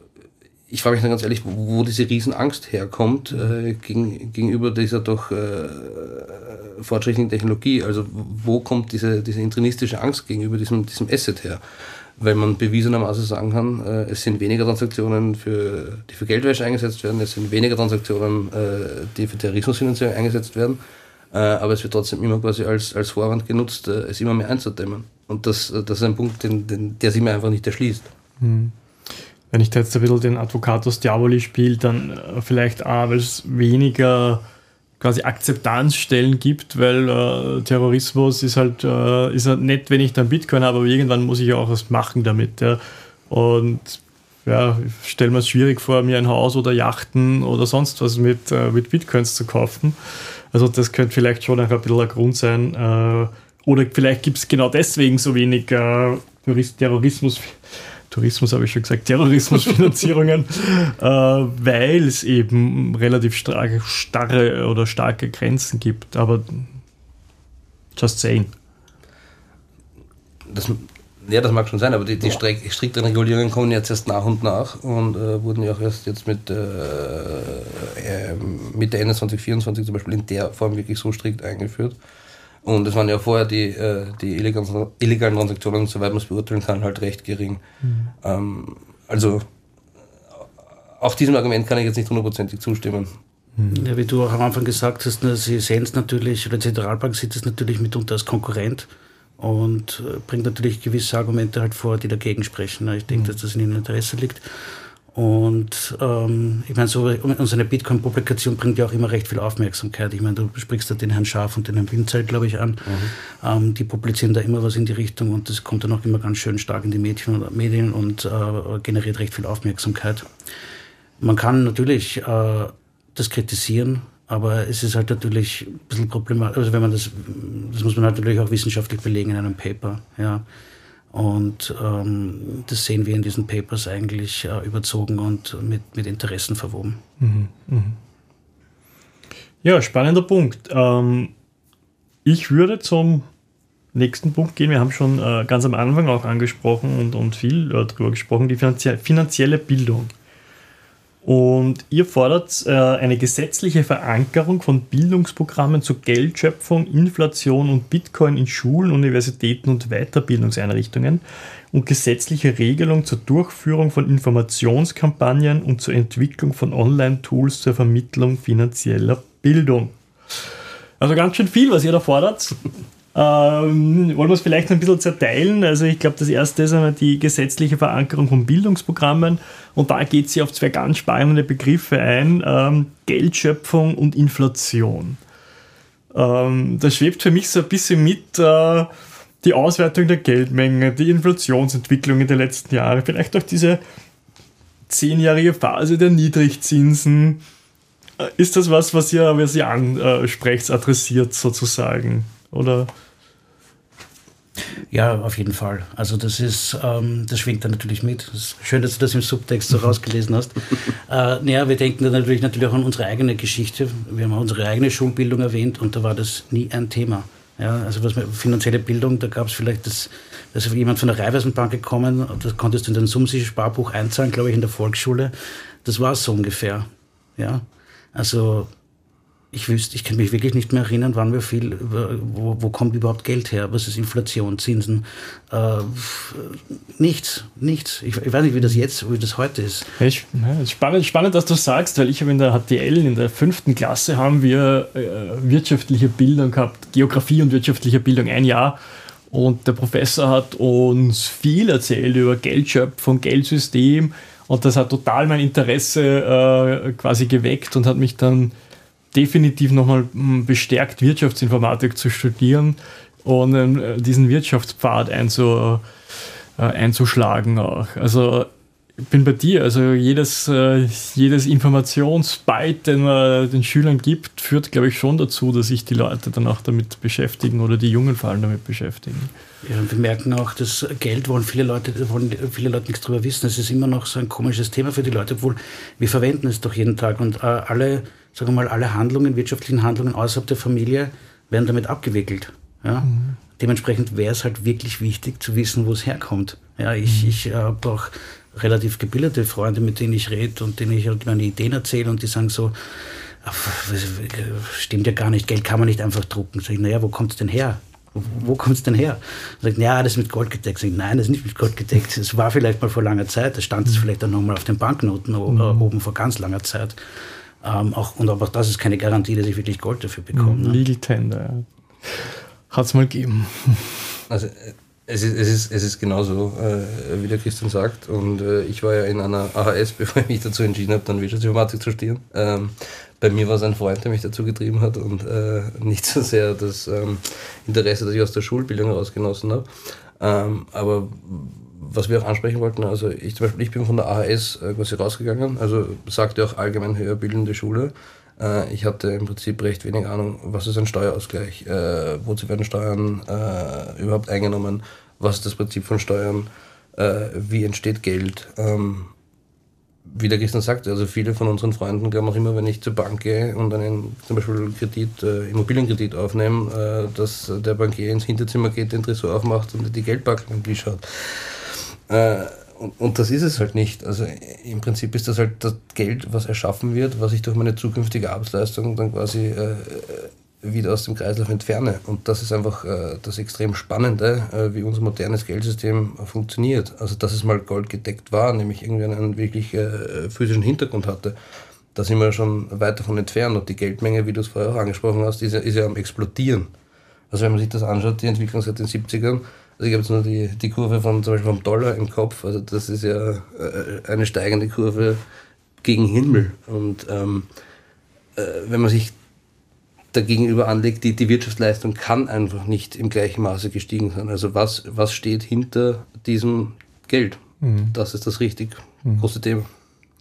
D: ich frage mich dann ganz ehrlich, wo diese Riesenangst herkommt äh, gegen, gegenüber dieser doch äh, fortschrittlichen Technologie. Also wo kommt diese, diese intrinistische Angst gegenüber diesem, diesem Asset her? Weil man bewiesenermaßen sagen kann, äh, es sind weniger Transaktionen, für, die für Geldwäsche eingesetzt werden, es sind weniger Transaktionen, äh, die für Terrorismusfinanzierung eingesetzt werden, äh, aber es wird trotzdem immer quasi als, als Vorwand genutzt, äh, es immer mehr einzudämmen. Und das, das ist ein Punkt, den, den, der sich mir einfach nicht erschließt.
B: Hm. Wenn ich da jetzt ein bisschen den Advocatus Diaboli spiele, dann vielleicht auch, weil es weniger quasi Akzeptanzstellen gibt, weil äh, Terrorismus ist halt, äh, ist halt nett, wenn ich dann Bitcoin habe, aber irgendwann muss ich ja auch was machen damit. Ja. Und ja, ich stelle mir es schwierig vor, mir ein Haus oder Yachten oder sonst was mit, äh, mit Bitcoins zu kaufen. Also das könnte vielleicht schon ein bisschen ein Grund sein. Äh, oder vielleicht gibt es genau deswegen so wenig äh, Terrorismus. Tourismus habe ich schon gesagt, Terrorismusfinanzierungen, äh, weil es eben relativ starke, starre oder starke Grenzen gibt. Aber just saying.
D: Das, ja, das mag schon sein, aber die, die strikteren Regulierungen kommen jetzt erst nach und nach und äh, wurden ja auch erst jetzt mit äh, äh, Mitte Ende zwanzig vierundzwanzig zum Beispiel in der Form wirklich so strikt eingeführt. Und es waren ja vorher die, die illegalen, illegalen Transaktionen, soweit man es beurteilen kann, halt recht gering. Mhm. Ähm, also auch diesem Argument kann ich jetzt nicht hundertprozentig zustimmen.
C: Mhm. Ja, wie du auch am Anfang gesagt hast, ne, sie sehen es natürlich, oder die Zentralbank sieht es natürlich mitunter als Konkurrent und bringt natürlich gewisse Argumente halt vor, die dagegen sprechen. Ich denke, mhm. dass das in ihrem Interesse liegt. Und ähm, ich meine, so unsere Bitcoin-Publikation bringt ja auch immer recht viel Aufmerksamkeit. Ich meine, du sprichst da den Herrn Scharf und den Herrn Winzelt, glaube ich, an. Mhm. Ähm, die publizieren da immer was in die Richtung und das kommt dann auch immer ganz schön stark in die Medien und, Medien und äh, generiert recht viel Aufmerksamkeit. Man kann natürlich äh, das kritisieren, aber es ist halt natürlich ein bisschen problematisch. Also wenn man das, das muss man halt natürlich auch wissenschaftlich belegen in einem Paper, ja. Und ähm, das sehen wir in diesen Papers eigentlich äh, überzogen und mit, mit Interessen verwoben.
B: Mhm, mh. Ja, spannender Punkt. Ähm, ich würde zum nächsten Punkt gehen. Wir haben schon äh, ganz am Anfang auch angesprochen und, und viel äh, darüber gesprochen, die finanzie- finanzielle Bildung. Und ihr fordert äh, eine gesetzliche Verankerung von Bildungsprogrammen zur Geldschöpfung, Inflation und Bitcoin in Schulen, Universitäten und Weiterbildungseinrichtungen und gesetzliche Regelung zur Durchführung von Informationskampagnen und zur Entwicklung von Online-Tools zur Vermittlung finanzieller Bildung. Also ganz schön viel, was ihr da fordert. Ähm, wollen wir es vielleicht ein bisschen zerteilen? Also ich glaube, das erste ist einmal die gesetzliche Verankerung von Bildungsprogrammen und da geht sie auf zwei ganz spannende Begriffe ein, ähm, Geldschöpfung und Inflation. Ähm, das schwebt für mich so ein bisschen mit äh, die Auswertung der Geldmenge, die Inflationsentwicklung in den letzten Jahren, vielleicht auch diese zehnjährige Phase der Niedrigzinsen. Äh, ist das was, was ihr, was ihr ansprecht, adressiert sozusagen? Oder?
C: Ja, auf jeden Fall. Also das ist, ähm, das schwingt da natürlich mit. Das ist schön, dass du das im Subtext so rausgelesen hast. äh, naja, wir denken da natürlich, natürlich auch an unsere eigene Geschichte. Wir haben unsere eigene Schulbildung erwähnt und da war das nie ein Thema. Ja, also was finanzielle Bildung, da gab es vielleicht das, da ist jemand von der Raiffeisenbank gekommen, das konntest du in dein Sumsi-Sparbuch einzahlen, glaube ich, in der Volksschule. Das war es so ungefähr. Ja, also Ich wüsste, ich kann mich wirklich nicht mehr erinnern, wann wir viel über, wo, wo kommt überhaupt Geld her? Was ist Inflation, Zinsen? Äh, nichts, nichts. Ich, ich weiß nicht, wie das jetzt, wie das heute ist.
B: Ja, ich, ja, spannend, spannend, dass du sagst, weil ich habe in der H T L in der fünften Klasse haben wir äh, wirtschaftliche Bildung gehabt, Geografie und wirtschaftliche Bildung ein Jahr. Und der Professor hat uns viel erzählt über Geldschöpfung, Geldsystem und das hat total mein Interesse äh, quasi geweckt und hat mich dann definitiv nochmal bestärkt, Wirtschaftsinformatik zu studieren und äh, diesen Wirtschaftspfad einzu, äh, einzuschlagen auch. Also ich bin bei dir, also jedes, äh, jedes Informationsbyte, den man den Schülern gibt, führt, glaube ich, schon dazu, dass sich die Leute dann auch damit beschäftigen oder die Jungen vor allem damit beschäftigen.
C: Ja, und wir merken auch, dass Geld wollen viele Leute, wollen viele Leute nichts drüber wissen. Es ist immer noch so ein komisches Thema für die Leute, obwohl wir verwenden es doch jeden Tag und äh, alle, sagen wir mal, alle Handlungen, wirtschaftlichen Handlungen außerhalb der Familie werden damit abgewickelt. Ja? Mhm. Dementsprechend wäre es halt wirklich wichtig zu wissen, wo es herkommt. Ja, ich mhm. ich äh, habe auch relativ gebildete Freunde, mit denen ich rede und denen ich meine Ideen erzähle und die sagen so, stimmt ja gar nicht, Geld kann man nicht einfach drucken. Sag ich, naja, wo kommt es denn her? Wo, wo kommt es denn her? Sagt, ja, das ist mit Gold gedeckt. Sag ich, nein, das ist nicht mit Gold gedeckt. Es war vielleicht mal vor langer Zeit, da stand es vielleicht auch nochmal auf den Banknoten mhm. oben vor ganz langer Zeit. Ähm, auch, und auch das ist keine Garantie, dass ich wirklich Gold dafür bekomme.
B: Mhm,
C: ne?
B: Legal Tender, ja. Hat es mal gegeben.
D: Also es ist, es ist, es ist genauso, äh, wie der Christian sagt. Und äh, ich war ja in einer A H S, bevor ich mich dazu entschieden habe, dann Wirtschaftsinformatik zu studieren. Ähm, bei mir war es ein Freund, der mich dazu getrieben hat und äh, nicht so sehr das ähm, Interesse, das ich aus der Schulbildung herausgenossen habe. Ähm, aber was wir auch ansprechen wollten, also ich zum Beispiel, ich bin von der A H S äh, quasi rausgegangen, also sagte auch allgemein höher bildende Schule. Äh, ich hatte im Prinzip recht wenig Ahnung, was ist ein Steuerausgleich, äh, wozu werden Steuern äh, überhaupt eingenommen, was ist das Prinzip von Steuern, äh, wie entsteht Geld. Ähm, wie der Christian sagt, also viele von unseren Freunden glauben auch immer, wenn ich zur Bank gehe und einen zum Beispiel Kredit, äh, Immobilienkredit aufnehme, äh, dass der Bankier ins Hinterzimmer geht, den Tresor aufmacht und die Geldbackeln anschaut. Äh, und, und das ist es halt nicht. Also im Prinzip ist das halt das Geld, was erschaffen wird, was ich durch meine zukünftige Arbeitsleistung dann quasi äh, wieder aus dem Kreislauf entferne. Und das ist einfach äh, das extrem Spannende, äh, wie unser modernes Geldsystem äh, funktioniert. Also dass es mal goldgedeckt war, nämlich irgendwie einen wirklich äh, physischen Hintergrund hatte. Da sind wir schon weit davon entfernt. Und die Geldmenge, wie du es vorher auch angesprochen hast, ist ja, ist ja am Explodieren. Also wenn man sich das anschaut, die Entwicklung seit den siebzigern, also ich habe jetzt nur die, die Kurve von zum Beispiel vom Dollar im Kopf, also das ist ja äh, eine steigende Kurve gegen Himmel. Und ähm, äh, wenn man sich dagegenüber anlegt, die, die Wirtschaftsleistung kann einfach nicht im gleichen Maße gestiegen sein. Also was, was steht hinter diesem Geld? Mhm. Das ist das richtig mhm. große Thema.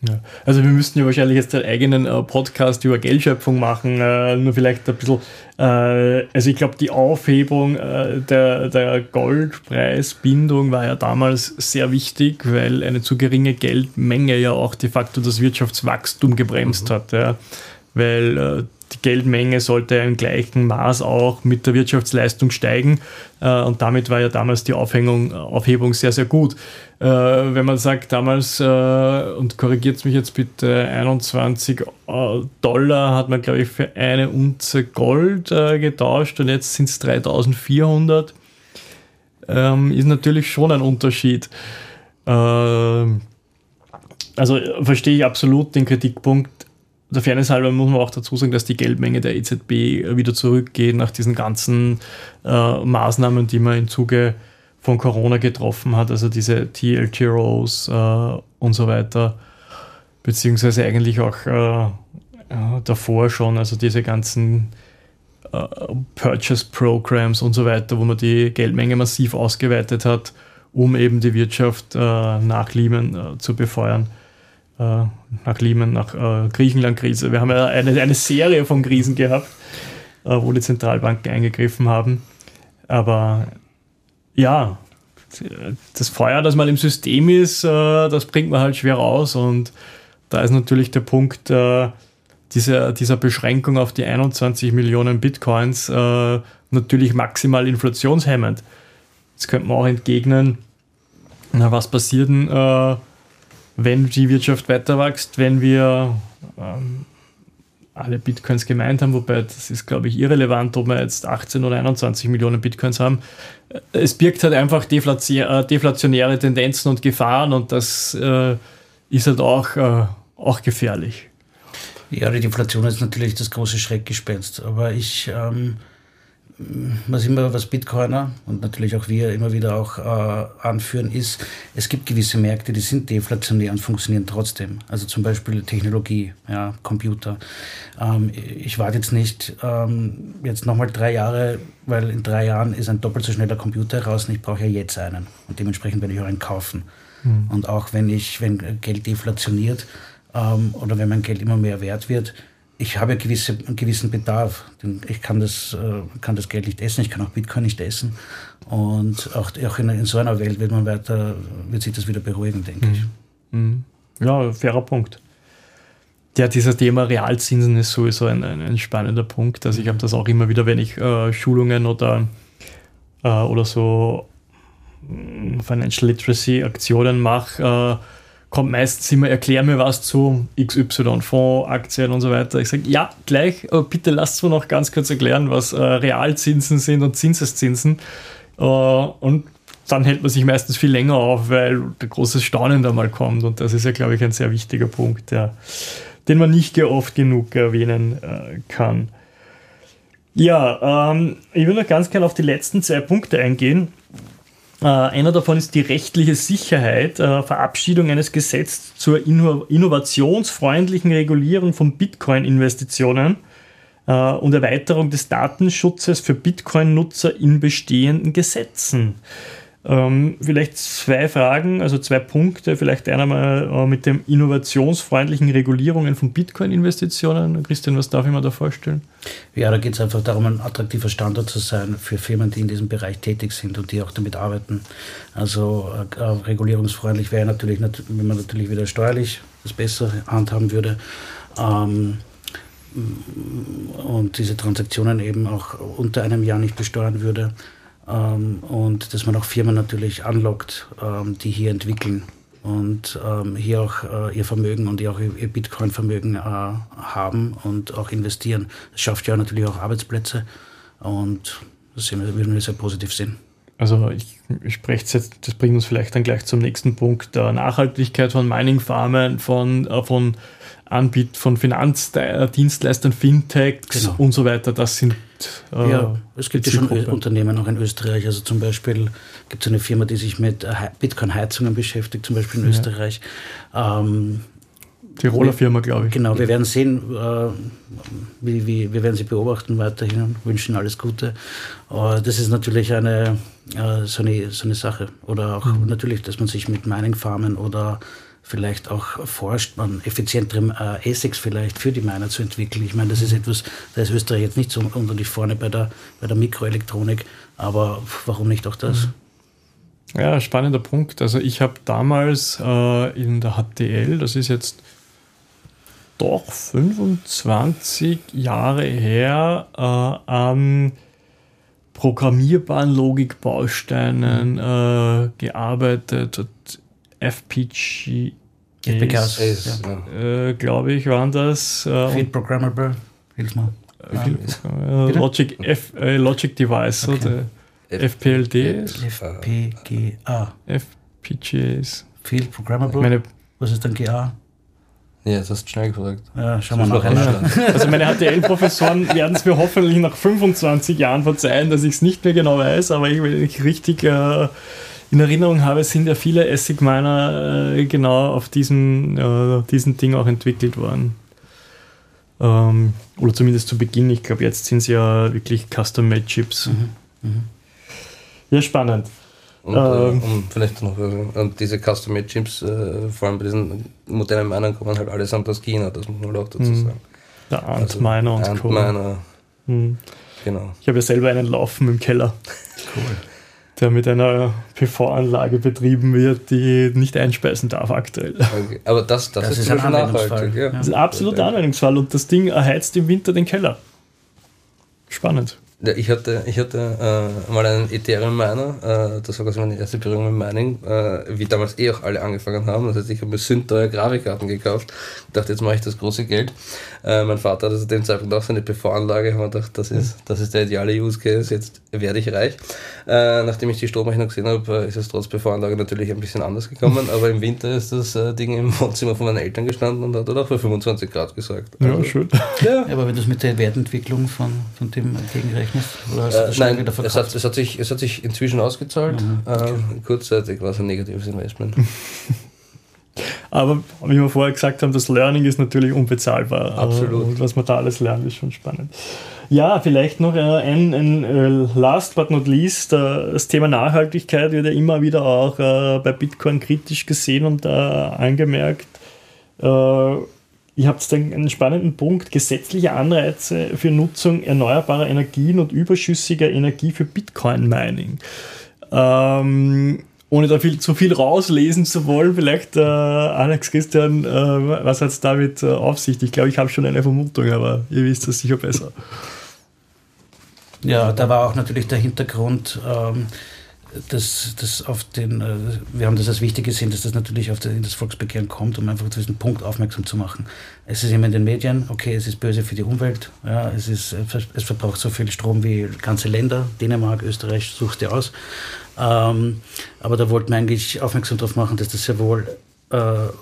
B: Ja. Also wir müssten ja wahrscheinlich jetzt einen eigenen äh, Podcast über Geldschöpfung machen, äh, nur vielleicht ein bisschen, äh, also ich glaube die Aufhebung äh, der, der Goldpreisbindung war ja damals sehr wichtig, weil eine zu geringe Geldmenge ja auch de facto das Wirtschaftswachstum gebremst mhm. hat, ja. Weil äh, die Geldmenge sollte im gleichen Maß auch mit der Wirtschaftsleistung steigen äh, und damit war ja damals die Aufhängung, Aufhebung sehr, sehr gut. Äh, wenn man sagt, damals, äh, und korrigiert mich jetzt bitte, einundzwanzig Dollar hat man, glaube ich, für eine Unze Gold äh, getauscht und jetzt sind es dreitausendvierhundert, ähm, ist natürlich schon ein Unterschied. Äh, also verstehe ich absolut den Kritikpunkt. Der Fairness halber muss man auch dazu sagen, dass die Geldmenge der E Z B wieder zurückgeht nach diesen ganzen äh, Maßnahmen, die man im Zuge von Corona getroffen hat, also diese T L T R Os äh, und so weiter, beziehungsweise eigentlich auch äh, äh, davor schon, also diese ganzen äh, Purchase Programs und so weiter, wo man die Geldmenge massiv ausgeweitet hat, um eben die Wirtschaft äh, nach Lehman äh, zu befeuern. Nach Lehman, nach äh, Griechenland-Krise. Wir haben ja eine, eine Serie von Krisen gehabt, äh, wo die Zentralbanken eingegriffen haben. Aber ja, das Feuer, das mal im System ist, äh, das bringt man halt schwer raus. Und da ist natürlich der Punkt äh, dieser, dieser Beschränkung auf die einundzwanzig Millionen Bitcoins äh, natürlich maximal inflationshemmend. Jetzt könnte man auch entgegnen, na, was passiert denn, äh, wenn die Wirtschaft weiter wächst, wenn wir ähm, alle Bitcoins gemeint haben, wobei das ist, glaube ich, irrelevant, ob wir jetzt achtzehn oder einundzwanzig Millionen Bitcoins haben. Es birgt halt einfach deflationäre Tendenzen und Gefahren und das äh, ist halt auch, äh, auch gefährlich.
C: Ja, die Deflation ist natürlich das große Schreckgespenst, aber ich... Ähm was immer, was Bitcoiner und natürlich auch wir immer wieder auch äh, anführen, ist, es gibt gewisse Märkte, die sind deflationär und funktionieren trotzdem. Also zum Beispiel Technologie, ja, Computer. Ähm, ich warte jetzt nicht ähm, jetzt nochmal drei Jahre, weil in drei Jahren ist ein doppelt so schneller Computer heraus und ich brauche ja jetzt einen. Und dementsprechend werde ich auch einen kaufen. Mhm. Und auch wenn ich, wenn Geld deflationiert ähm, oder wenn mein Geld immer mehr wert wird, ich habe gewisse, einen gewissen Bedarf. Ich kann das, kann das Geld nicht essen, ich kann auch Bitcoin nicht essen. Und auch, auch in, in so einer Welt wird man weiter, wird sich das wieder beruhigen, denke ich.
B: Mhm. Ja, fairer Punkt. Ja, dieses Thema Realzinsen ist sowieso ein, ein, ein spannender Punkt. Also ich habe das auch immer wieder, wenn ich äh, Schulungen oder, äh, oder so Financial Literacy Aktionen mache, äh, kommt meistens immer, erklär mir was zu X Y, Fonds, Aktien und so weiter. Ich sage, ja, gleich, aber bitte lasst mir noch ganz kurz erklären, was äh, Realzinsen sind und Zinseszinsen. Äh, und dann hält man sich meistens viel länger auf, weil der große Staunen da mal kommt. Und das ist ja, glaube ich, ein sehr wichtiger Punkt, der, den man nicht oft genug erwähnen äh, kann. Ja, ähm, ich will noch ganz gerne auf die letzten zwei Punkte eingehen. Uh, einer davon ist die rechtliche Sicherheit, uh, Verabschiedung eines Gesetzes zur inno- innovationsfreundlichen Regulierung von Bitcoin-Investitionen uh, und Erweiterung des Datenschutzes für Bitcoin-Nutzer in bestehenden Gesetzen. Ähm, vielleicht zwei Fragen, also zwei Punkte, vielleicht einer mal uh, mit dem innovationsfreundlichen Regulierungen von Bitcoin-Investitionen. Christian, was darf ich mir da vorstellen?
C: Ja, da geht es einfach darum, ein attraktiver Standort zu sein für Firmen, die in diesem Bereich tätig sind und die auch damit arbeiten. Also äh, regulierungsfreundlich wäre natürlich, wenn man natürlich wieder steuerlich das besser handhaben würde. Ähm, und diese Transaktionen eben auch unter einem Jahr nicht besteuern würde. Ähm, und dass man auch Firmen natürlich anlockt, ähm, die hier entwickeln und ähm, hier auch äh, ihr Vermögen und auch ihr, ihr Bitcoin-Vermögen äh, haben und auch investieren. Das schafft ja natürlich auch Arbeitsplätze und das würden wir sehr positiv sehen.
B: Also ich, ich spreche jetzt, das bringt uns vielleicht dann gleich zum nächsten Punkt, der Nachhaltigkeit von Mining-Farmen, von, äh, von Anbiet von Finanzdienstleistern, Fintechs genau. und so weiter. Das sind
C: äh, ja, es gibt ja schon Unternehmen auch in Österreich. Also zum Beispiel gibt es eine Firma, die sich mit Bitcoin-Heizungen beschäftigt, zum Beispiel in ja. Österreich. Ähm,
B: Tiroler wir, Firma, glaube ich.
C: Genau, wir werden sehen, äh, wie, wie, wir werden sie beobachten weiterhin und wünschen alles Gute. Äh, das ist natürlich eine, äh, so eine, so eine Sache. Oder auch mhm. natürlich, dass man sich mit Mining-Farmen oder vielleicht auch forscht, an effizienterem äh, A S I Cs vielleicht für die Miner zu entwickeln. Ich meine, das ist etwas, da ist Österreich jetzt nicht so unter vorne bei der, bei der Mikroelektronik, aber warum nicht auch das?
B: Ja, spannender Punkt. Also ich habe damals äh, in der H T L, das ist jetzt doch fünfundzwanzig Jahre her, äh, an programmierbaren Logikbausteinen äh, gearbeitet. F P G
C: F P Gas,
B: ja. äh, glaube ich, waren das. Äh,
C: Field Programmable, hilf mal.
B: Äh, Logic, F, äh, Logic Device, okay. Oder F P L D.
C: F P G A.
B: F P G As.
C: Field Programmable.
B: Meine,
C: was ist dann G A?
D: Ja, das hast du schnell gesagt.
C: Ja, schauen wir nachher nach.
B: Also meine H T L-Professoren werden es mir hoffentlich nach fünfundzwanzig Jahren verzeihen, dass ich es nicht mehr genau weiß, aber ich, wenn ich richtig äh, in Erinnerung habe, sind ja viele A S I C-Miner äh, genau auf diesem, äh, diesem Ding auch entwickelt worden. Ähm, oder zumindest zu Beginn. Ich glaube, jetzt sind es ja wirklich Custom-Made-Chips.
C: Mhm. Mhm.
B: Ja, spannend.
D: Und, ähm, äh, und vielleicht noch, und diese Custom-Made-Chips, äh, vor allem bei diesen modernen Minern, kommen halt allesamt aus China, das muss man auch dazu
B: mhm.
D: sagen.
B: Der Ant-Miner
D: also,
B: und Co.
D: Ant-Miner, mhm. genau.
B: Ich habe ja selber einen laufen im Keller.
C: Cool.
B: Der mit einer P V-Anlage betrieben wird, die nicht einspeisen darf aktuell.
D: Okay. Aber das, das, das ist, ist ein
C: Anwendungsfall.
D: Ja.
B: Das ist ein absoluter Anwendungsfall und das Ding erheizt im Winter den Keller. Spannend.
D: Ja, ich hatte, ich hatte äh, mal einen Ethereum-Miner, äh, das war quasi meine erste Berührung mit Mining, äh, wie damals eh auch alle angefangen haben. Das heißt, ich habe mir sündteure Grafikkarten gekauft, dachte, jetzt mache ich das große Geld. Äh, mein Vater hat also dem Zeitpunkt auch seine P V-Anlage, haben wir gedacht, das ist, das ist der ideale Use Case, jetzt werde ich reich. Äh, nachdem ich die Stromrechnung gesehen habe, ist es trotz P V-Anlage natürlich ein bisschen anders gekommen, aber im Winter ist das äh, Ding im Wohnzimmer von meinen Eltern gestanden und hat dort auch für fünfundzwanzig Grad gesorgt. Also,
B: ja, schön.
C: Ja. Aber wenn du es mit der Wertentwicklung von, von dem gegenrechnest, oder hast du das
D: äh, nein,
C: wieder
D: es hat, es, hat sich, es hat sich inzwischen ausgezahlt. Mhm, okay. äh, kurzzeitig war es ein negatives Investment.
B: Aber wie wir vorher gesagt haben, das Learning ist natürlich unbezahlbar.
D: Absolut.
B: Und was man da alles lernt, ist schon spannend. Ja, vielleicht noch ein, ein last but not least, das Thema Nachhaltigkeit wird ja immer wieder auch bei Bitcoin kritisch gesehen und angemerkt. Ihr habt einen spannenden Punkt, gesetzliche Anreize für Nutzung erneuerbarer Energien und überschüssiger Energie für Bitcoin-Mining. Ähm, ohne da viel, zu viel rauslesen zu wollen, vielleicht, äh, Alex, Christian, äh, was hat es damit äh, auf sich? Ich glaube, ich habe schon eine Vermutung, aber ihr wisst das sicher besser.
C: Ja, da war auch natürlich der Hintergrund, ähm, dass das auf den, äh, wir haben das als wichtig gesehen, dass das natürlich auf den, das Volksbegehren kommt, um einfach zu diesem Punkt aufmerksam zu machen. Es ist immer in den Medien, okay, es ist böse für die Umwelt, ja, es, ist, es verbraucht so viel Strom wie ganze Länder, Dänemark, Österreich, suchst dir aus. Ähm, aber da wollten wir eigentlich aufmerksam darauf machen, dass das sehr wohl äh,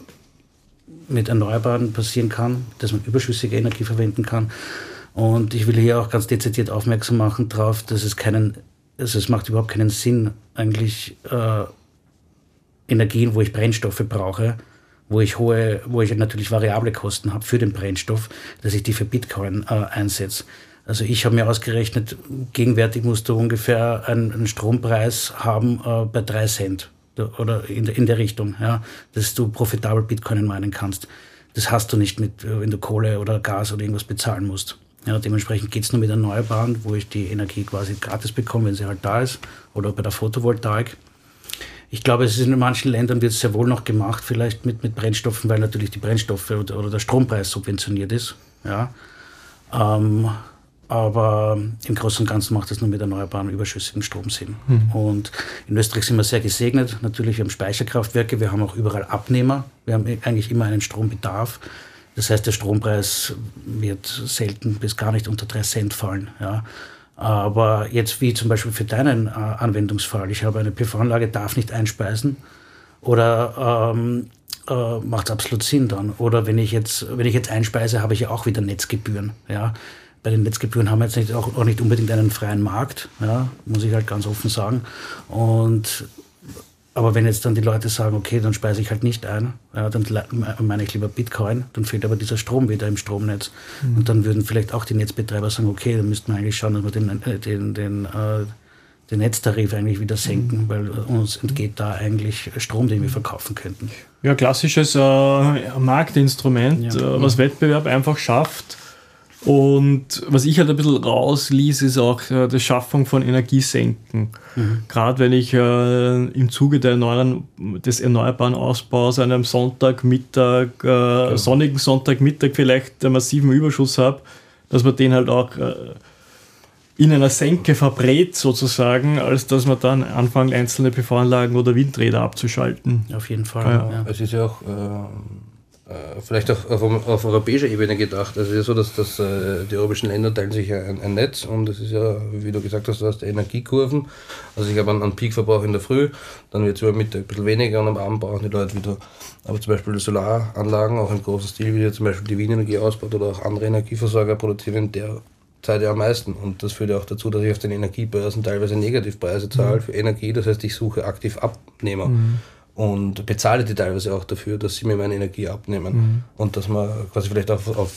C: mit Erneuerbaren passieren kann, dass man überschüssige Energie verwenden kann. Und ich will hier auch ganz dezidiert aufmerksam machen darauf, dass es keinen, also es macht überhaupt keinen Sinn, eigentlich äh, Energien, wo ich Brennstoffe brauche, wo ich hohe, wo ich natürlich variable Kosten habe für den Brennstoff, dass ich die für Bitcoin äh, einsetze. Also ich habe mir ausgerechnet, gegenwärtig musst du ungefähr einen, einen Strompreis haben äh, bei drei Cent oder in, in der Richtung, ja, dass du profitabel Bitcoin meinen kannst. Das hast du nicht, mit, wenn du Kohle oder Gas oder irgendwas bezahlen musst. Ja, dementsprechend geht es nur mit Erneuerbaren, wo ich die Energie quasi gratis bekomme, wenn sie halt da ist, oder bei der Photovoltaik. Ich glaube, es ist in manchen Ländern wird es sehr wohl noch gemacht, vielleicht mit, mit Brennstoffen, weil natürlich die Brennstoffe oder, oder der Strompreis subventioniert ist. Ja. Ähm, aber im Großen und Ganzen macht es nur mit erneuerbaren, überschüssigem Strom Sinn. Mhm. Und in Österreich sind wir sehr gesegnet. Natürlich, wir haben Speicherkraftwerke, wir haben auch überall Abnehmer. Wir haben eigentlich immer einen Strombedarf. Das heißt, der Strompreis wird selten bis gar nicht unter drei Cent fallen. Ja. Aber jetzt wie zum Beispiel für deinen äh, Anwendungsfall, ich habe eine P V-Anlage, darf nicht einspeisen oder ähm, äh, macht es absolut Sinn dann. Oder wenn ich jetzt, wenn ich jetzt einspeise, habe ich ja auch wieder Netzgebühren. Ja. Bei den Netzgebühren haben wir jetzt nicht, auch, auch nicht unbedingt einen freien Markt, ja, muss ich halt ganz offen sagen. Und, aber wenn jetzt dann die Leute sagen, okay, dann speise ich halt nicht ein, ja, dann meine ich lieber Bitcoin, dann fehlt aber dieser Strom wieder im Stromnetz. Mhm. Und dann würden vielleicht auch die Netzbetreiber sagen, okay, dann müssten wir eigentlich schauen, dass wir den, den, den, äh, den Netztarif eigentlich wieder senken, weil uns entgeht da eigentlich Strom, den wir verkaufen könnten.
B: Ja, klassisches äh, Marktinstrument,
C: Ja.
B: äh, was Wettbewerb einfach schafft. Und was ich halt ein bisschen rausließ, ist auch äh, die Schaffung von Energiesenken. Mhm. Gerade wenn ich äh, im Zuge der erneuern, des erneuerbaren Ausbaus an einem Sonntagmittag, äh, ja. sonnigen Sonntagmittag vielleicht einen massiven Überschuss habe, dass man den halt auch äh, in einer Senke verbrät sozusagen, als dass man dann anfangen, einzelne P V-Anlagen oder Windräder abzuschalten.
C: Auf jeden Fall.
D: Ja.
C: Ja.
D: Es ist ja auch äh, äh, vielleicht auch auf, auf europäischer Ebene gedacht. Also es ist ja so, dass, dass äh, die europäischen Länder teilen sich ja ein, ein Netz und es ist ja, wie du gesagt hast, du hast Energiekurven. Also ich habe einen, einen Peakverbrauch in der Früh, dann wird es über Mittag ein bisschen weniger und am Abend brauchen die Leute wieder. Aber zum Beispiel Solaranlagen, auch im großen Stil, wie zum Beispiel die Wien Energie ausbaut oder auch andere Energieversorger produzieren in der Zeit ja am meisten. Und das führt ja auch dazu, dass ich auf den Energiebörsen teilweise Negativpreise zahle für Energie. Das heißt, ich suche aktiv Abnehmer mhm. und bezahle die teilweise auch dafür, dass sie mir meine Energie abnehmen. Mhm. Und dass man quasi vielleicht auch auf,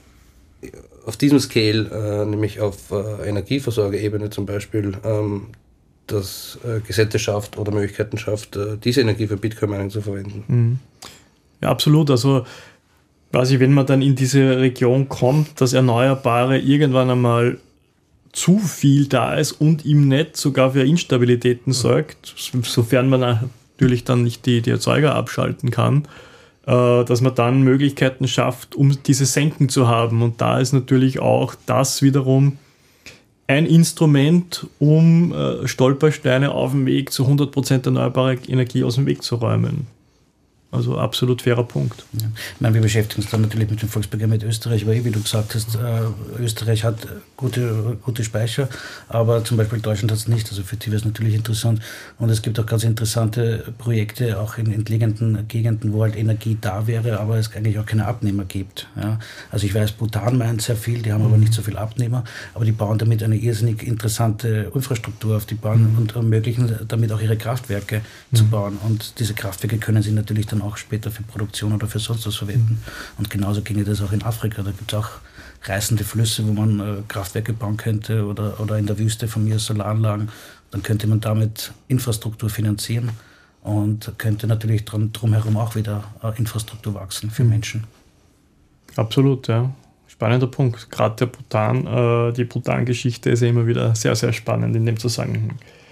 D: auf diesem Scale, äh, nämlich auf äh, Energieversorgerebene zum Beispiel, ähm, das äh, Gesetze schafft oder Möglichkeiten schafft, äh, diese Energie für Bitcoin-Mining zu verwenden.
B: Mhm. Ja, absolut. Also quasi, wenn man dann in diese Region kommt, dass Erneuerbare irgendwann einmal zu viel da ist und im Netz sogar für Instabilitäten sorgt, sofern man natürlich dann nicht die, die Erzeuger abschalten kann, äh, dass man dann Möglichkeiten schafft, um diese Senken zu haben. Und da ist natürlich auch das wiederum ein Instrument, um äh, Stolpersteine auf dem Weg zu hundert Prozent erneuerbarer Energie aus dem Weg zu räumen. Also absolut fairer Punkt.
C: Ja. Ich meine, wir beschäftigen uns dann natürlich mit dem Volksbegehren mit Österreich, weil, wie du gesagt hast, äh, Österreich hat gute, gute Speicher, aber zum Beispiel Deutschland hat es nicht. Also für die wäre es natürlich interessant. Und es gibt auch ganz interessante Projekte, auch in entlegenen Gegenden, wo halt Energie da wäre, aber es eigentlich auch keine Abnehmer gibt. Ja. Also ich weiß, Bhutan meint sehr viel, die haben aber nicht so viel Abnehmer, aber die bauen damit eine irrsinnig interessante Infrastruktur auf die Bahn mhm. und ermöglichen damit auch ihre Kraftwerke mhm. zu bauen. Und diese Kraftwerke können sie natürlich dann auch später für Produktion oder für sonst was verwenden. Und genauso ginge das auch in Afrika. Da gibt es auch reißende Flüsse, wo man äh, Kraftwerke bauen könnte oder, oder in der Wüste von mir Solaranlagen. Dann könnte man damit Infrastruktur finanzieren und könnte natürlich drum, drumherum auch wieder äh, Infrastruktur wachsen für Menschen.
B: Absolut, ja. Spannender Punkt. Gerade der Bhutan, äh, die Bhutan-Geschichte ist ja immer wieder sehr, sehr spannend in dem Zusammenhang.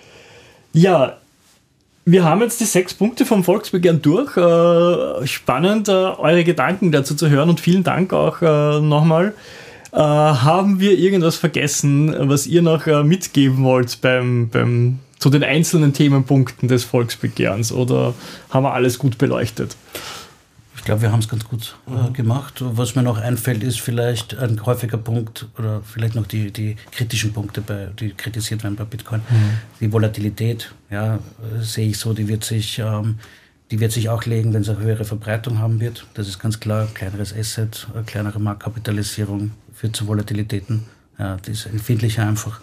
B: Ja, wir haben jetzt die sechs Punkte vom Volksbegehren durch. Äh, spannend, äh, eure Gedanken dazu zu hören und vielen Dank auch äh, nochmal. Äh, haben wir irgendwas vergessen, was ihr noch äh, mitgeben wollt beim, beim, zu den einzelnen Themenpunkten des Volksbegehrens oder haben wir alles gut beleuchtet?
C: Ich glaube, wir haben es ganz gut äh, gemacht. Was mir noch einfällt, ist vielleicht ein häufiger Punkt oder vielleicht noch die, die kritischen Punkte, bei, die kritisiert werden bei Bitcoin. Mhm. Die Volatilität, ja, sehe ich so, die wird sich, ähm, die wird sich auch legen, wenn es eine höhere Verbreitung haben wird. Das ist ganz klar. Kleineres Asset, eine kleinere Marktkapitalisierung führt zu Volatilitäten. Ja, das ist empfindlicher einfach.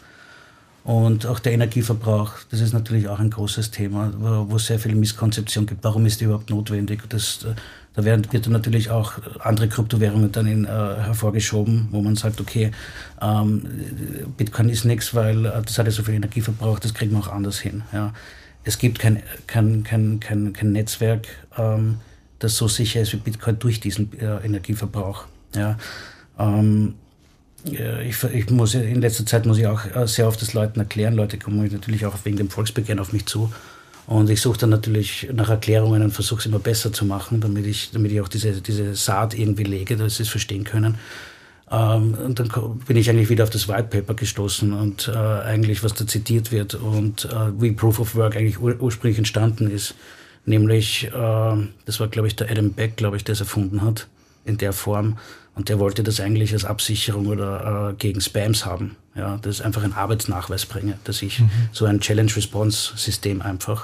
C: Und auch der Energieverbrauch, das ist natürlich auch ein großes Thema, wo es sehr viel Misskonzeption gibt. Warum ist die überhaupt notwendig? Das, da werden, wird dann natürlich auch andere Kryptowährungen dann in, äh, hervorgeschoben, wo man sagt, okay, ähm, Bitcoin ist nichts, weil äh, das hat ja so viel Energieverbrauch, das kriegen wir auch anders hin. Ja. Es gibt kein, kein, kein, kein, kein Netzwerk, ähm, das so sicher ist wie Bitcoin durch diesen äh, Energieverbrauch. Ja. Ähm, Ich, ich muss, in letzter Zeit muss ich auch sehr oft das Leuten erklären. Leute kommen natürlich auch wegen dem Volksbegehren auf mich zu. Und ich suche dann natürlich nach Erklärungen und versuche es immer besser zu machen, damit ich, damit ich auch diese, diese Saat irgendwie lege, dass sie es verstehen können. Ähm, und dann bin ich eigentlich wieder auf das White Paper gestoßen und äh, eigentlich, was da zitiert wird und äh, wie Proof of Work eigentlich ur- ursprünglich entstanden ist. Nämlich, äh, das war, glaube ich, der Adam Beck, glaube ich, der es erfunden hat, in der Form. Und der wollte das eigentlich als Absicherung oder äh, gegen Spams haben. Ja, dass ich einfach einen Arbeitsnachweis bringe, dass ich mhm. so ein Challenge-Response-System einfach,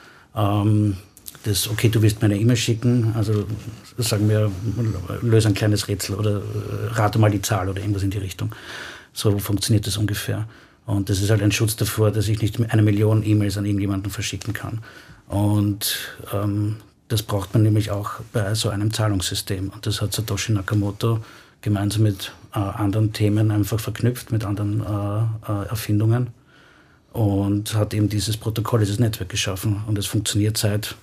C: ähm, das, okay, du willst mir eine E-Mail schicken, also sagen wir, löse ein kleines Rätsel oder äh, rate mal die Zahl oder irgendwas in die Richtung. So funktioniert das ungefähr. Und das ist halt ein Schutz davor, dass ich nicht eine Million E-Mails an irgendjemanden verschicken kann. Und ähm, das braucht man nämlich auch bei so einem Zahlungssystem. Und das hat Satoshi Nakamoto gemeinsam mit äh, anderen Themen einfach verknüpft, mit anderen äh, äh, Erfindungen. und hat eben dieses Protokoll, dieses Netzwerk geschaffen. Und es funktioniert seit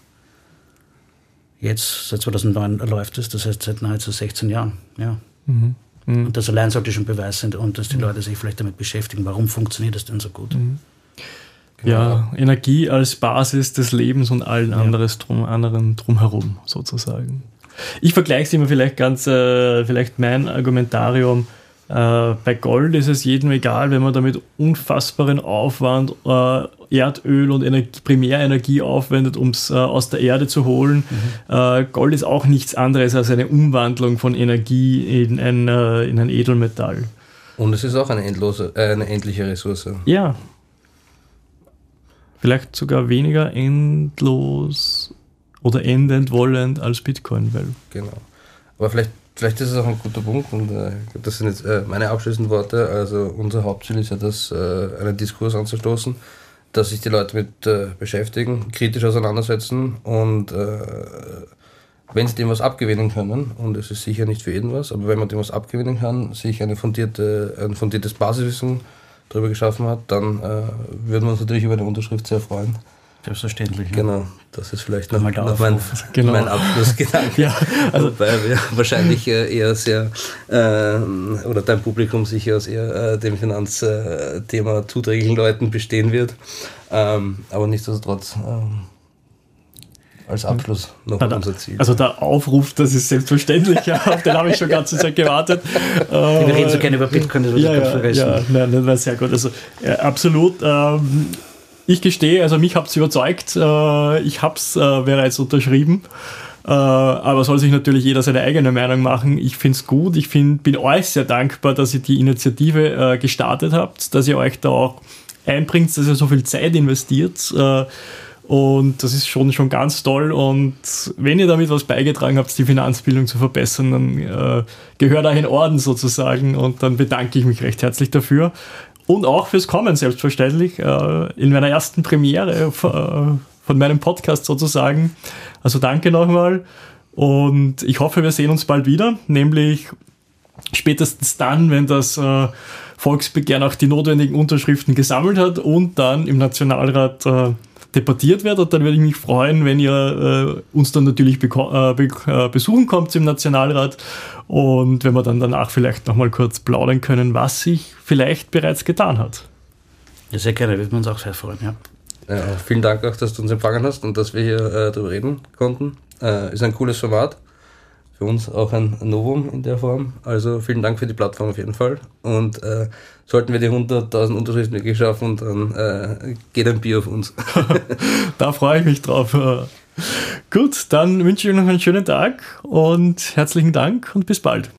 C: jetzt, seit zweitausendneun läuft es, das heißt seit nahezu sechzehn Jahren. Ja. Mhm. Mhm. Und das allein sollte schon Beweis sein und dass die mhm. Leute sich vielleicht damit beschäftigen, warum funktioniert das denn so gut. Mhm.
B: Genau. Ja, Energie als Basis des Lebens und allen ja. anderes drum, anderen drumherum sozusagen. Ich vergleiche es immer vielleicht ganz, äh, vielleicht mein Argumentarium. Äh, bei Gold ist es jedem egal, wenn man damit unfassbaren Aufwand äh, Erdöl und Energie, Primärenergie aufwendet, um es äh, aus der Erde zu holen. Mhm. Äh, Gold ist auch nichts anderes als eine Umwandlung von Energie in ein, äh, in ein Edelmetall.
D: Und es ist auch eine, endlose, äh, eine endliche Ressource.
B: Ja. Vielleicht sogar weniger endlos oder endend wollend als Bitcoin. Weil
D: genau. Aber vielleicht Vielleicht ist es auch ein guter Punkt und äh, das sind jetzt äh, meine abschließenden Worte. Also unser Hauptziel ist ja, das, äh, einen Diskurs anzustoßen, dass sich die Leute mit äh, beschäftigen, kritisch auseinandersetzen und äh, wenn sie dem was abgewinnen können, und es ist sicher nicht für jeden was, aber wenn man dem was abgewinnen kann, sich eine fundierte, ein fundiertes Basiswissen darüber geschaffen hat, dann äh, würden wir uns natürlich über eine Unterschrift sehr freuen.
C: Selbstverständlich. Ja.
D: Genau, das ist vielleicht noch, noch mein, genau. mein Abschlussgedanke. Ja, also wobei wir wahrscheinlich äh, eher sehr, äh, oder dein Publikum sicher aus eher äh, dem Finanzthema zuträglichen Leuten bestehen wird. Ähm, aber nichtsdestotrotz ähm, als Abschluss noch
B: Na,
D: unser Ziel.
B: Also der Aufruf, das ist selbstverständlich, ja, auf den habe ich schon die ganze Zeit gewartet.
C: Wir reden so gerne über Bitcoin, das würde
B: ja,
C: ich ganz vergessen.
B: Ja, nein, das war sehr gut. Also äh, absolut. Ähm, Ich gestehe, also mich habt es überzeugt, äh, ich habe es äh, bereits unterschrieben, äh, aber soll sich natürlich jeder seine eigene Meinung machen. Ich finde es gut, ich find, bin euch sehr dankbar, dass ihr die Initiative äh, gestartet habt, dass ihr euch da auch einbringt, dass ihr so viel Zeit investiert äh, und das ist schon, schon ganz toll und wenn ihr damit was beigetragen habt, die Finanzbildung zu verbessern, dann äh, gehört euch in Orden sozusagen und dann bedanke ich mich recht herzlich dafür. Und auch fürs Kommen, selbstverständlich, in meiner ersten Premiere von meinem Podcast sozusagen. Also danke nochmal und ich hoffe, wir sehen uns bald wieder, nämlich spätestens dann, wenn das Volksbegehren auch die notwendigen Unterschriften gesammelt hat und dann im Nationalrat debattiert wird. Und dann würde ich mich freuen, wenn ihr uns dann natürlich besuchen kommt im Nationalrat. Und wenn wir dann danach vielleicht nochmal kurz plaudern können, was sich vielleicht bereits getan hat.
C: Ja, sehr gerne, würden wir uns auch sehr freuen, ja.
D: Ja, vielen Dank auch, dass du uns empfangen hast und dass wir hier äh, darüber reden konnten. Äh, ist ein cooles Format. Für uns auch ein Novum in der Form. Also vielen Dank für die Plattform auf jeden Fall. Und äh, sollten wir die hunderttausend Unterschriften wirklich schaffen, dann äh, geht ein Bier auf uns.
B: Da freue ich mich drauf. Gut, dann wünsche ich euch noch einen schönen Tag und herzlichen Dank und bis bald.